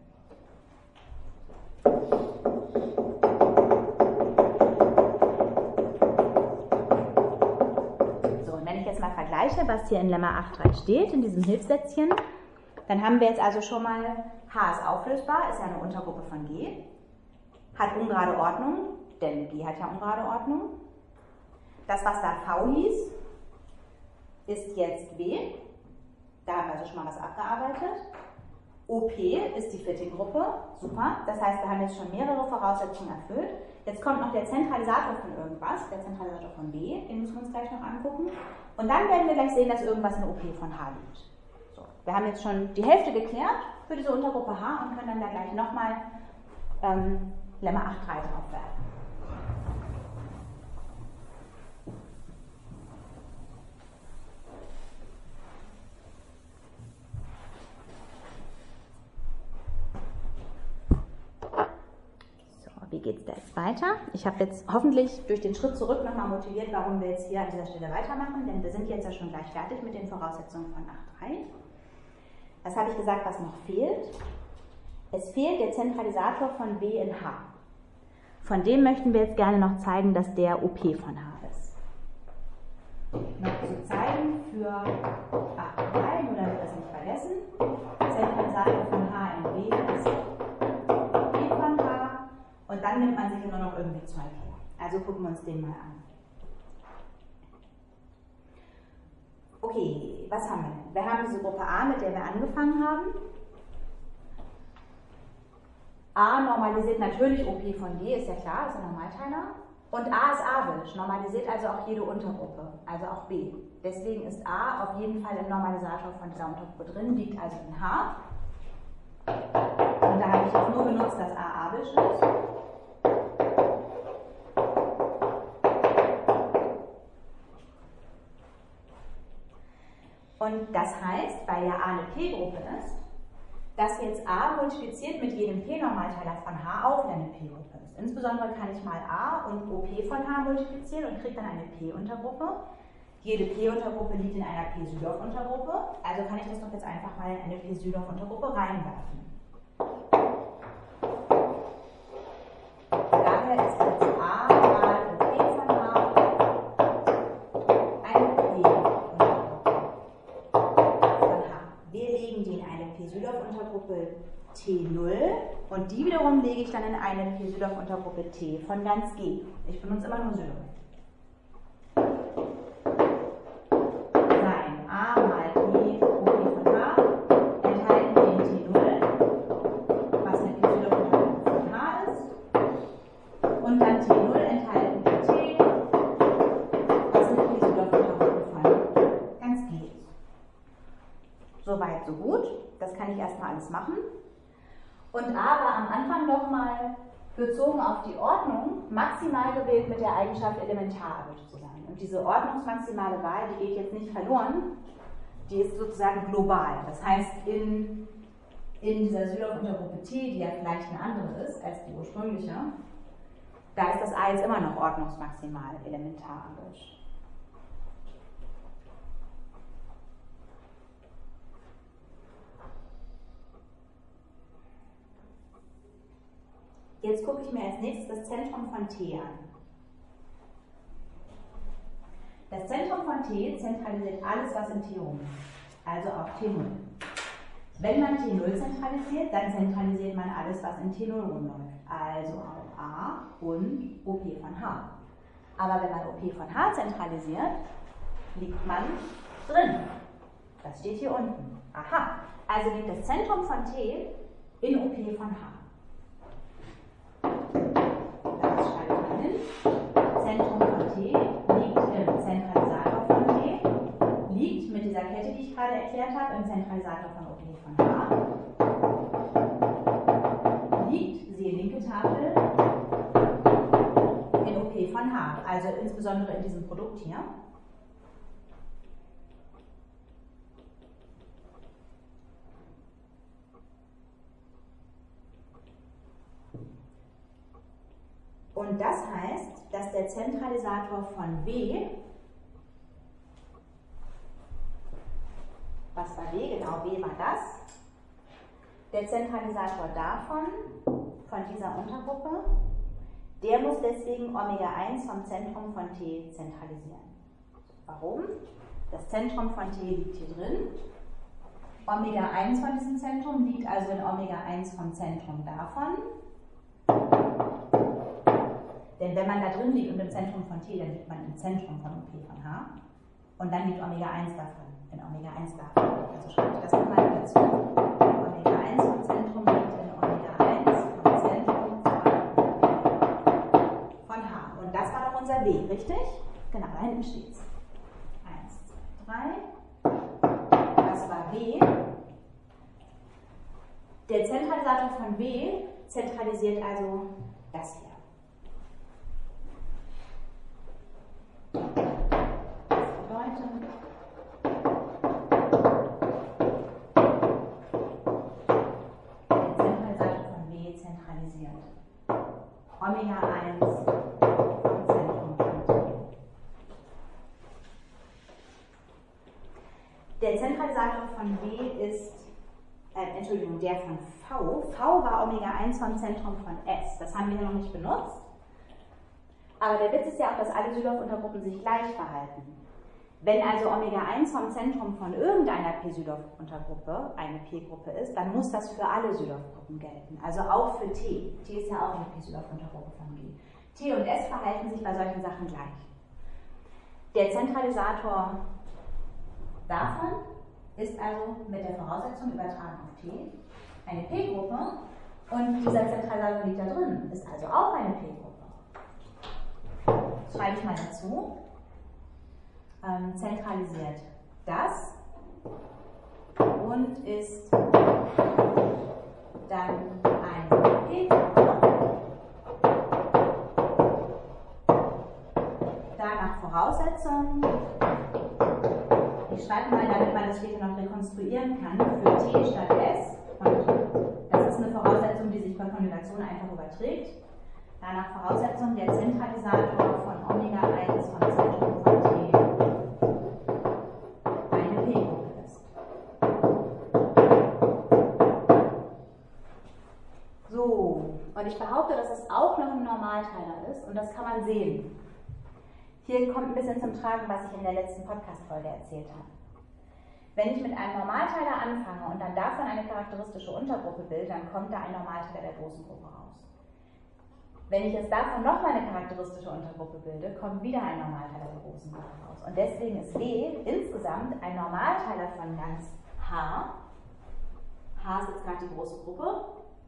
So, und wenn ich jetzt mal vergleiche, was hier in Lemma acht Punkt drei steht, in diesem Hilfssätzchen, dann haben wir jetzt also schon mal, H ist auflösbar, ist ja eine Untergruppe von G, hat ungerade Ordnung, denn G hat ja ungerade Ordnung. Das, was da V hieß, ist jetzt B, da haben wir also schon mal was abgearbeitet. O P ist die Fitting-Gruppe, super, das heißt, wir haben jetzt schon mehrere Voraussetzungen erfüllt. Jetzt kommt noch der Zentralisator von irgendwas, der Zentralisator von B, den müssen wir uns gleich noch angucken. Und dann werden wir gleich sehen, dass irgendwas in O P von H liegt. So, wir haben jetzt schon die Hälfte geklärt für diese Untergruppe H und können dann da gleich nochmal ähm, Lemma acht Punkt drei draufwerfen. wie geht es da jetzt weiter? Ich habe jetzt hoffentlich durch den Schritt zurück nochmal motiviert, warum wir jetzt hier an dieser Stelle weitermachen, denn wir sind jetzt ja schon gleich fertig mit den Voraussetzungen von acht Punkt drei. Was habe ich gesagt, was noch fehlt? Es fehlt der Zentralisator von B in H. Von dem möchten wir jetzt gerne noch zeigen, dass der O P von H ist. Noch zu zeigen für acht Punkt drei, nur damit wir es nicht vergessen. Zentralisator von H in B ist O P von H. Und dann nimmt man sich nur noch irgendwie zwei P. Also gucken wir uns den mal an. Okay, was haben wir denn? Wir haben diese Gruppe A, mit der wir angefangen haben. A normalisiert natürlich O P von D, ist ja klar, ist ein Normalteiler. Und A ist abelsch, normalisiert also auch jede Untergruppe, also auch B. Deswegen ist A auf jeden Fall im Normalisator von dieser Untergruppe drin, liegt also in H. Und da habe ich jetzt nur benutzt, dass A abelsch ist. Und das heißt, weil ja A eine P-Gruppe ist, dass jetzt A multipliziert mit jedem P-Normalteiler von H auch wieder eine P-Gruppe ist. Insbesondere kann ich mal A und O P von H multiplizieren und kriege dann eine P-Untergruppe. Jede P-Untergruppe liegt in einer P-Südorf-Untergruppe, also kann ich das doch jetzt einfach mal in eine P-Südorf-Untergruppe reinwerfen. Daher ist jetzt A mal O P von H eine P-Untergruppe von H. Wir legen die in eine P-Südorf-Untergruppe T null und die wiederum lege ich dann in eine P-Südorf-Untergruppe T von ganz G. Ich benutze immer nur Südorf. Nein, A mal P, O P von H enthalten den T null, was eine P-Südorf-Untergruppe von H ist, und dann T null enthalten den T, was eine P-Südorf-Untergruppe von ganz G ist. Soweit, so gut. Das kann ich erstmal alles machen. Und A war am Anfang nochmal bezogen auf die Ordnung maximal gewählt mit der Eigenschaft elementarabelsch zu sein. Und diese ordnungsmaximale Wahl, die geht jetzt nicht verloren, die ist sozusagen global. Das heißt, in, in dieser Südorf-Untergruppe T, die ja vielleicht eine andere ist als die ursprüngliche, da ist das A jetzt immer noch ordnungsmaximal elementarabelsch. Jetzt gucke ich mir als nächstes das Zentrum von T an. Das Zentrum von T zentralisiert alles, was in T rumläuft, also auch T null. Wenn man T null zentralisiert, dann zentralisiert man alles, was in T null rumläuft, also auch A und O P von H. Aber wenn man O P von H zentralisiert, liegt man drin. Das steht hier unten. Aha, also liegt das Zentrum von T in O P von H. Das schreibe ich mal hin. Zentrum von T liegt im Zentralisator von T, liegt mit dieser Kette, die ich gerade erklärt habe, im Zentralisator von O P von H, liegt, siehe linke Tafel, in O P von H, also insbesondere in diesem Produkt hier. Und das heißt, dass der Zentralisator von W, was war W? Genau, W war das. Der Zentralisator davon, von dieser Untergruppe, der muss deswegen Omega eins vom Zentrum von T zentralisieren. Warum? Das Zentrum von T liegt hier drin. Omega eins von diesem Zentrum liegt also in Omega eins vom Zentrum davon. Denn wenn man da drin liegt und im Zentrum von T, dann liegt man im Zentrum von O P von H. Und dann liegt Omega eins davon, in Omega eins davon. Also schreibe ich das nochmal dazu. Omega eins vom Zentrum liegt in Omega eins vom Zentrum von H. Und das war doch unser W, richtig? Genau, da hinten steht es. eins, zwei, drei. Das war W. Der Zentralisator von W zentralisiert also das hier. Das bedeutet, der Zentralisator von W zentralisiert Omega eins vom Zentrum von T. Der Zentralisator von W ist, äh, Entschuldigung, der von V. V war Omega eins vom Zentrum von S. Das haben wir hier noch nicht benutzt. Aber der Witz ist ja auch, dass alle Südorf-Untergruppen sich gleich verhalten. Wenn also Omega eins vom Zentrum von irgendeiner P-Südorf-Untergruppe eine P-Gruppe ist, dann muss das für alle Südorf-Gruppen gelten. Also auch für T. T ist ja auch eine P-Südorf-Untergruppe von G. T und S verhalten sich bei solchen Sachen gleich. Der Zentralisator davon ist also mit der Voraussetzung übertragen auf T eine P-Gruppe und dieser Zentralisator liegt da drin, ist also auch eine P-Gruppe. Schreibe ich mal dazu. Ähm, zentralisiert das und ist dann eine P-Gruppe. Danach Voraussetzungen. Ich schreibe mal, damit man das später noch rekonstruieren kann, für T statt S. Und das ist eine Voraussetzung, die sich bei Konjugation einfach überträgt. Danach Voraussetzung, der Zentralisator von Omega eins vom Zentrum von T eine P-Gruppe ist. So, und ich behaupte, dass es auch noch ein Normalteiler ist und das kann man sehen. Hier kommt ein bisschen zum Tragen, was ich in der letzten Podcast-Folge erzählt habe. Wenn ich mit einem Normalteiler anfange und dann davon eine charakteristische Untergruppe bilde, dann kommt da ein Normalteiler der großen Gruppe raus. Wenn ich jetzt davon nochmal eine charakteristische Untergruppe bilde, kommt wieder ein Normalteiler der großen Gruppe raus. Und deswegen ist W insgesamt ein Normalteiler von ganz H. H ist jetzt gerade die große Gruppe.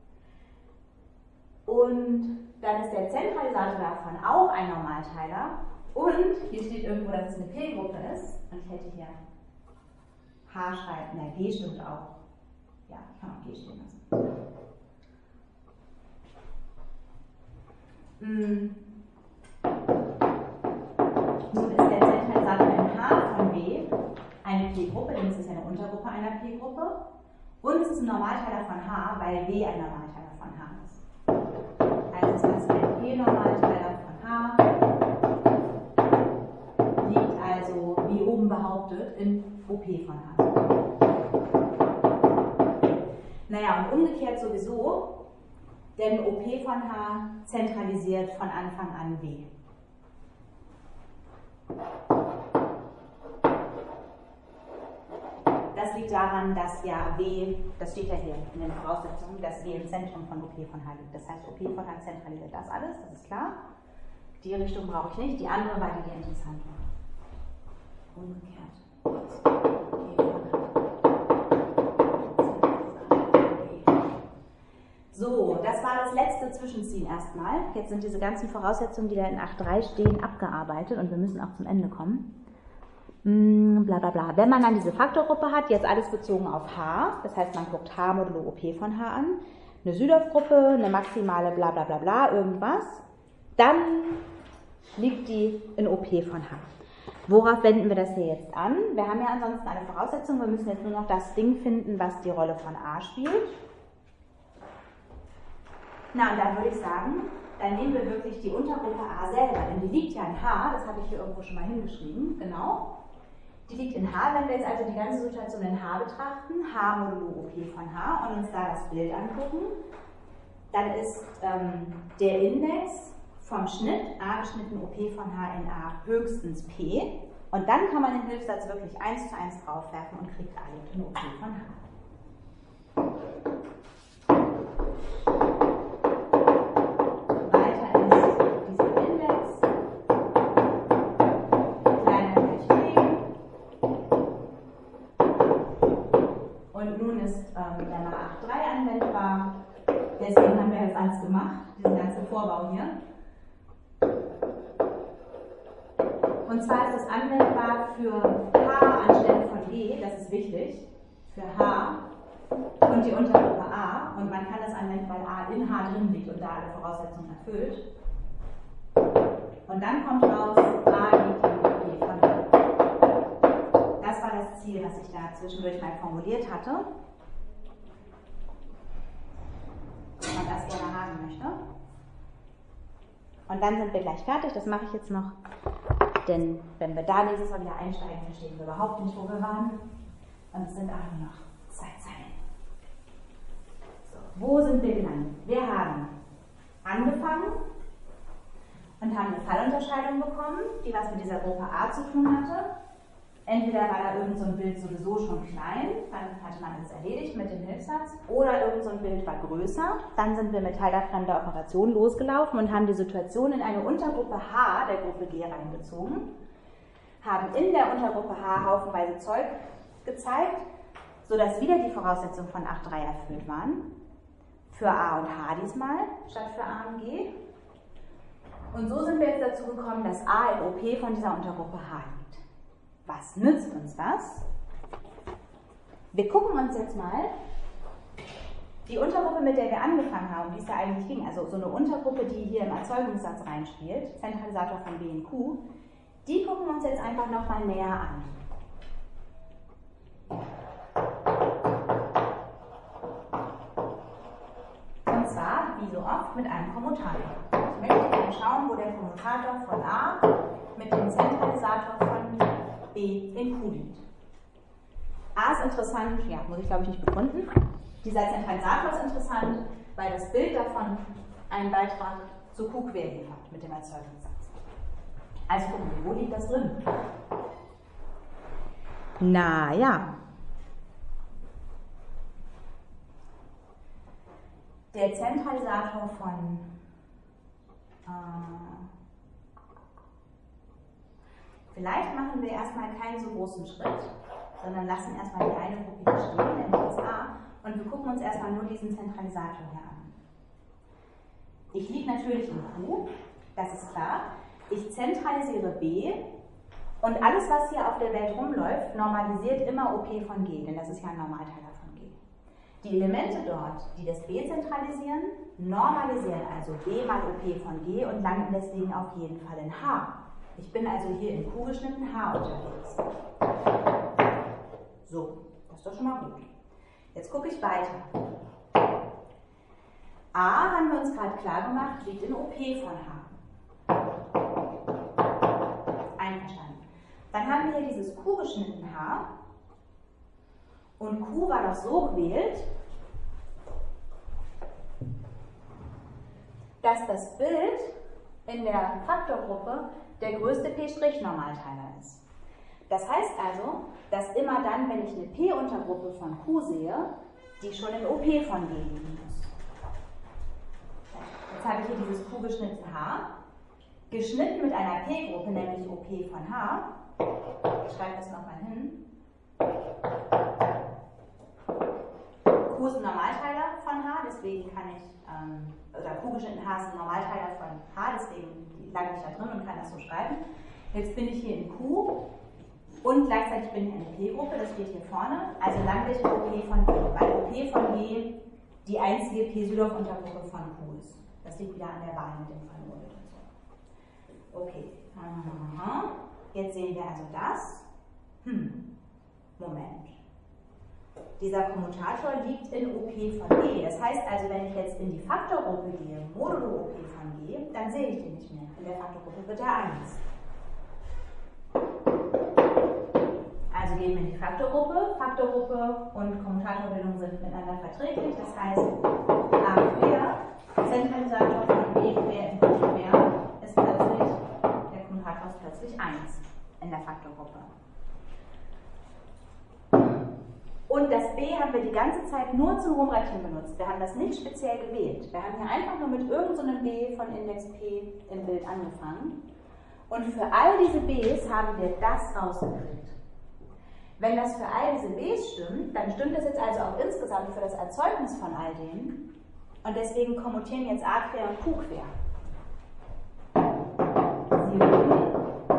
Und dann ist der Zentralisator davon auch ein Normalteiler. Und hier steht irgendwo, dass es eine P-Gruppe ist. Und ich hätte hier H schreiben. Na, G stimmt auch. Ja, ich kann auch G stehen lassen. Hm. Nun ist der Zentralisator in H von W eine P-Gruppe, denn es ist eine Untergruppe einer P-Gruppe. Und es ist ein Normalteiler von H, weil W ein Normalteiler von H ist. Also ist das ein P-Normalteiler von H. Liegt also, wie oben behauptet, in O P von H. Naja, und umgekehrt sowieso, denn O P von H zentralisiert von Anfang an W. Das liegt daran, dass ja W, das steht ja hier in den Voraussetzungen, dass W im Zentrum von O P von H liegt. Das heißt, O P von H zentralisiert das alles, das ist klar. Die Richtung brauche ich nicht, die andere war die, die interessant war. Umgekehrt. So, das war das letzte Zwischenziehen erstmal. Jetzt sind diese ganzen Voraussetzungen, die da in acht Punkt drei stehen, abgearbeitet und wir müssen auch zum Ende kommen. Bla bla bla. Wenn man dann diese Faktorgruppe hat, jetzt alles bezogen auf H, das heißt man guckt H modulo O P von H an, eine Südorf-Gruppe, eine maximale bla bla bla bla, irgendwas, dann liegt die in O P von H. Worauf wenden wir das hier jetzt an? Wir haben ja ansonsten eine Voraussetzung, wir müssen jetzt nur noch das Ding finden, was die Rolle von A spielt. Na, und dann würde ich sagen, dann nehmen wir wirklich die Untergruppe A selber, denn die liegt ja in H, das habe ich hier irgendwo schon mal hingeschrieben, genau. Die liegt in H, wenn wir jetzt also die ganze Situation in H betrachten, H modulo O P von H und uns da das Bild angucken, dann ist ähm, der Index vom Schnitt, A geschnitten O P von H in A, höchstens P. Und dann kann man den Hilfssatz wirklich eins zu eins draufwerfen und kriegt A liegt in O P von H. Ähm, der mal acht Punkt drei anwendbar. Deswegen haben wir das alles gemacht, diesen ganzen Vorbau hier. Und zwar ist das anwendbar für H anstelle von E, das ist wichtig, für H und die Untergruppe A. Und man kann das anwenden, weil A in H drin liegt und da alle Voraussetzungen erfüllt. Und dann kommt raus, A liegt in O P von H. Das war das Ziel, was ich da zwischendurch mal formuliert hatte. Wenn man das gerne haben möchte. Und dann sind wir gleich fertig, das mache ich jetzt noch. Denn wenn wir da nächstes Mal wieder einsteigen, verstehen wir überhaupt nicht, wo wir waren. Und es sind auch nur noch zwei Zeilen. So, wo sind wir gelandet? Wir haben angefangen und haben eine Fallunterscheidung bekommen, die was mit dieser Gruppe A zu tun hatte. Entweder war da irgend so ein Bild sowieso schon klein, dann hatte man es erledigt mit dem Hilfssatz, oder irgend so ein Bild war größer. Dann sind wir mit teilfremder Operation losgelaufen und haben die Situation in eine Untergruppe H der Gruppe G reingezogen, haben in der Untergruppe H haufenweise Zeug gezeigt, sodass wieder die Voraussetzungen von acht Punkt drei erfüllt waren. Für A und H diesmal, statt für A und G. Und so sind wir jetzt dazu gekommen, dass A in O P von dieser Untergruppe H liegt. Was nützt uns das? Wir gucken uns jetzt mal die Untergruppe, mit der wir angefangen haben, um die es da eigentlich ging, also so eine Untergruppe, die hier im Erzeugungssatz reinspielt, Zentralisator von B in Q, die gucken wir uns jetzt einfach nochmal näher an. Und zwar, wie so oft, mit einem Kommutator. Ich möchte gerne schauen, wo der Kommutator von A mit dem Zentralisator von B in Q liegt. A ist interessant, ja, muss ich glaube ich nicht begründen. Dieser Zentralisator ist interessant, weil das Bild davon einen Beitrag zu Q quer liefert mit dem Erzeugungssatz. Also gucken wir, wo liegt das drin? Na ja. Der Zentralisator von äh, vielleicht machen wir erstmal keinen so großen Schritt, sondern lassen erstmal die eine Gruppe hier stehen, nämlich das A, und wir gucken uns erstmal nur diesen Zentralisator hier an. Ich liege natürlich in Q, das ist klar. Ich zentralisiere B und alles, was hier auf der Welt rumläuft, normalisiert immer O P von G, denn das ist ja ein Normalteiler von G. Die Elemente dort, die das B zentralisieren, normalisieren also B mal O P von G und landen deswegen auf jeden Fall in H. Ich bin also hier in Q geschnitten H unterwegs. So, das ist doch schon mal gut. Jetzt gucke ich weiter. A, haben wir uns gerade klar gemacht, liegt in O P von H. Einverstanden. Dann haben wir hier dieses Q geschnitten H. Und Q war doch so gewählt, dass das Bild in der Faktorgruppe der größte P'-Normalteiler ist. Das heißt also, dass immer dann, wenn ich eine P-Untergruppe von Q sehe, die schon in O P von G liegen muss. Jetzt habe ich hier dieses Q geschnitten H, geschnitten mit einer P-Gruppe, nämlich O P von H. Ich schreibe das nochmal hin. Q ist ein Normalteiler von H, deswegen kann ich, ähm, oder Q geschnitten H ist ein Normalteiler von H, deswegen lande ich da drin und kann das so schreiben. Jetzt bin ich hier in Q und gleichzeitig bin ich in der P-Gruppe, das steht hier vorne, also lande ich in O P von G, weil O P von G die einzige P-Südhoff-Untergruppe von Q ist. Das liegt wieder an der Wahl mit dem Fallmodell und so. Okay, jetzt sehen wir also das. Hm, Moment. Dieser Kommutator liegt in O P von G. Das heißt also, wenn ich jetzt in die Faktorgruppe gehe, modulo O P von G, dann sehe ich den nicht mehr. In der Faktorgruppe wird er eins. Also gehen wir in die Faktorgruppe. Faktorgruppe und Kommutatorbildung sind miteinander verträglich. Das heißt, A quer, Zentralisator von B quer in Q quer, ist plötzlich, der Kommutator ist plötzlich eins in der Faktorgruppe. Und das B haben wir die ganze Zeit nur zum Rumrechnen benutzt. Wir haben das nicht speziell gewählt. Wir haben hier einfach nur mit irgendeinem B von Index P im Bild angefangen. Und für all diese Bs haben wir das rausgekriegt. Wenn das für all diese Bs stimmt, dann stimmt das jetzt also auch insgesamt für das Erzeugnis von all denen. Und deswegen kommutieren jetzt A quer und Q quer. Sie würden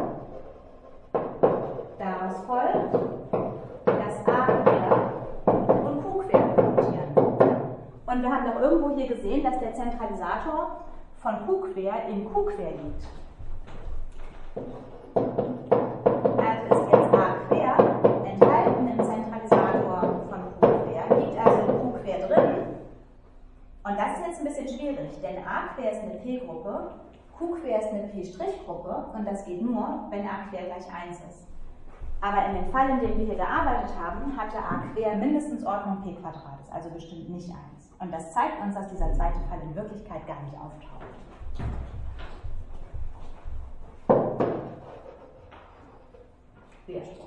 daraus folgt, dass A quer und Q quer kommutieren. Und wir haben doch irgendwo hier gesehen, dass der Zentralisator von Q quer in Q quer liegt. Also ist jetzt A quer enthalten im Zentralisator von Q quer, liegt also in Q quer drin. Und das ist jetzt ein bisschen schwierig, denn A quer ist eine P-Gruppe Q quer ist eine P'-Gruppe und das geht nur, wenn A quer gleich eins ist. Aber in dem Fall, in dem wir hier gearbeitet haben, hatte A quer mindestens Ordnung P Quadrat, also bestimmt nicht eins. Und das zeigt uns, dass dieser zweite Fall in Wirklichkeit gar nicht auftaucht. Widerspruch.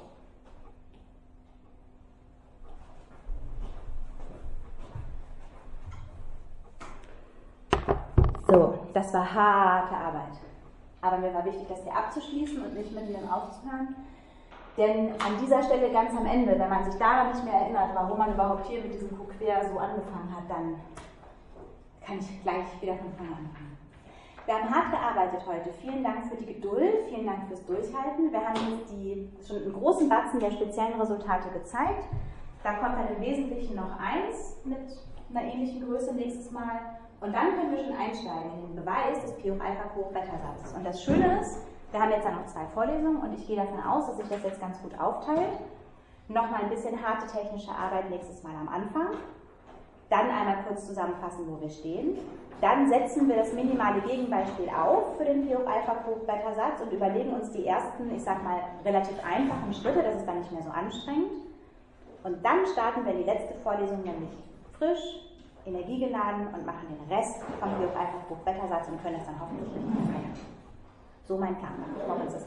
So, das war harte Arbeit. Aber mir war wichtig, das hier abzuschließen und nicht mittendrin aufzuhören. Denn an dieser Stelle ganz am Ende, wenn man sich daran nicht mehr erinnert, warum man überhaupt hier mit diesem Q quer so angefangen hat, dann kann ich gleich wieder von vorne anfangen. Wir haben hart gearbeitet heute. Vielen Dank für die Geduld, vielen Dank fürs Durchhalten. Wir haben jetzt die, schon einen großen Batzen der speziellen Resultate gezeigt. Da kommt dann im Wesentlichen noch eins mit einer ähnlichen Größe nächstes Mal. Und dann können wir schon einsteigen in den Beweis des P hoch Alpha hoch Beta Satzes. Und das Schöne ist, wir haben jetzt dann noch zwei Vorlesungen und ich gehe davon aus, dass sich das jetzt ganz gut aufteilt. Nochmal ein bisschen harte technische Arbeit nächstes Mal am Anfang. Dann einmal kurz zusammenfassen, wo wir stehen. Dann setzen wir das minimale Gegenbeispiel auf für den P hoch Alpha hoch Beta Satz und überlegen uns die ersten, ich sag mal, relativ einfachen Schritte, das ist dann nicht mehr so anstrengend. Und dann starten wir die letzte Vorlesung nämlich frisch, energiegeladen und machen den Rest vom P hoch Alpha hoch Beta Satz und können das dann hoffentlich richtig feiern. So mein Plan. Ich hoffe, es ist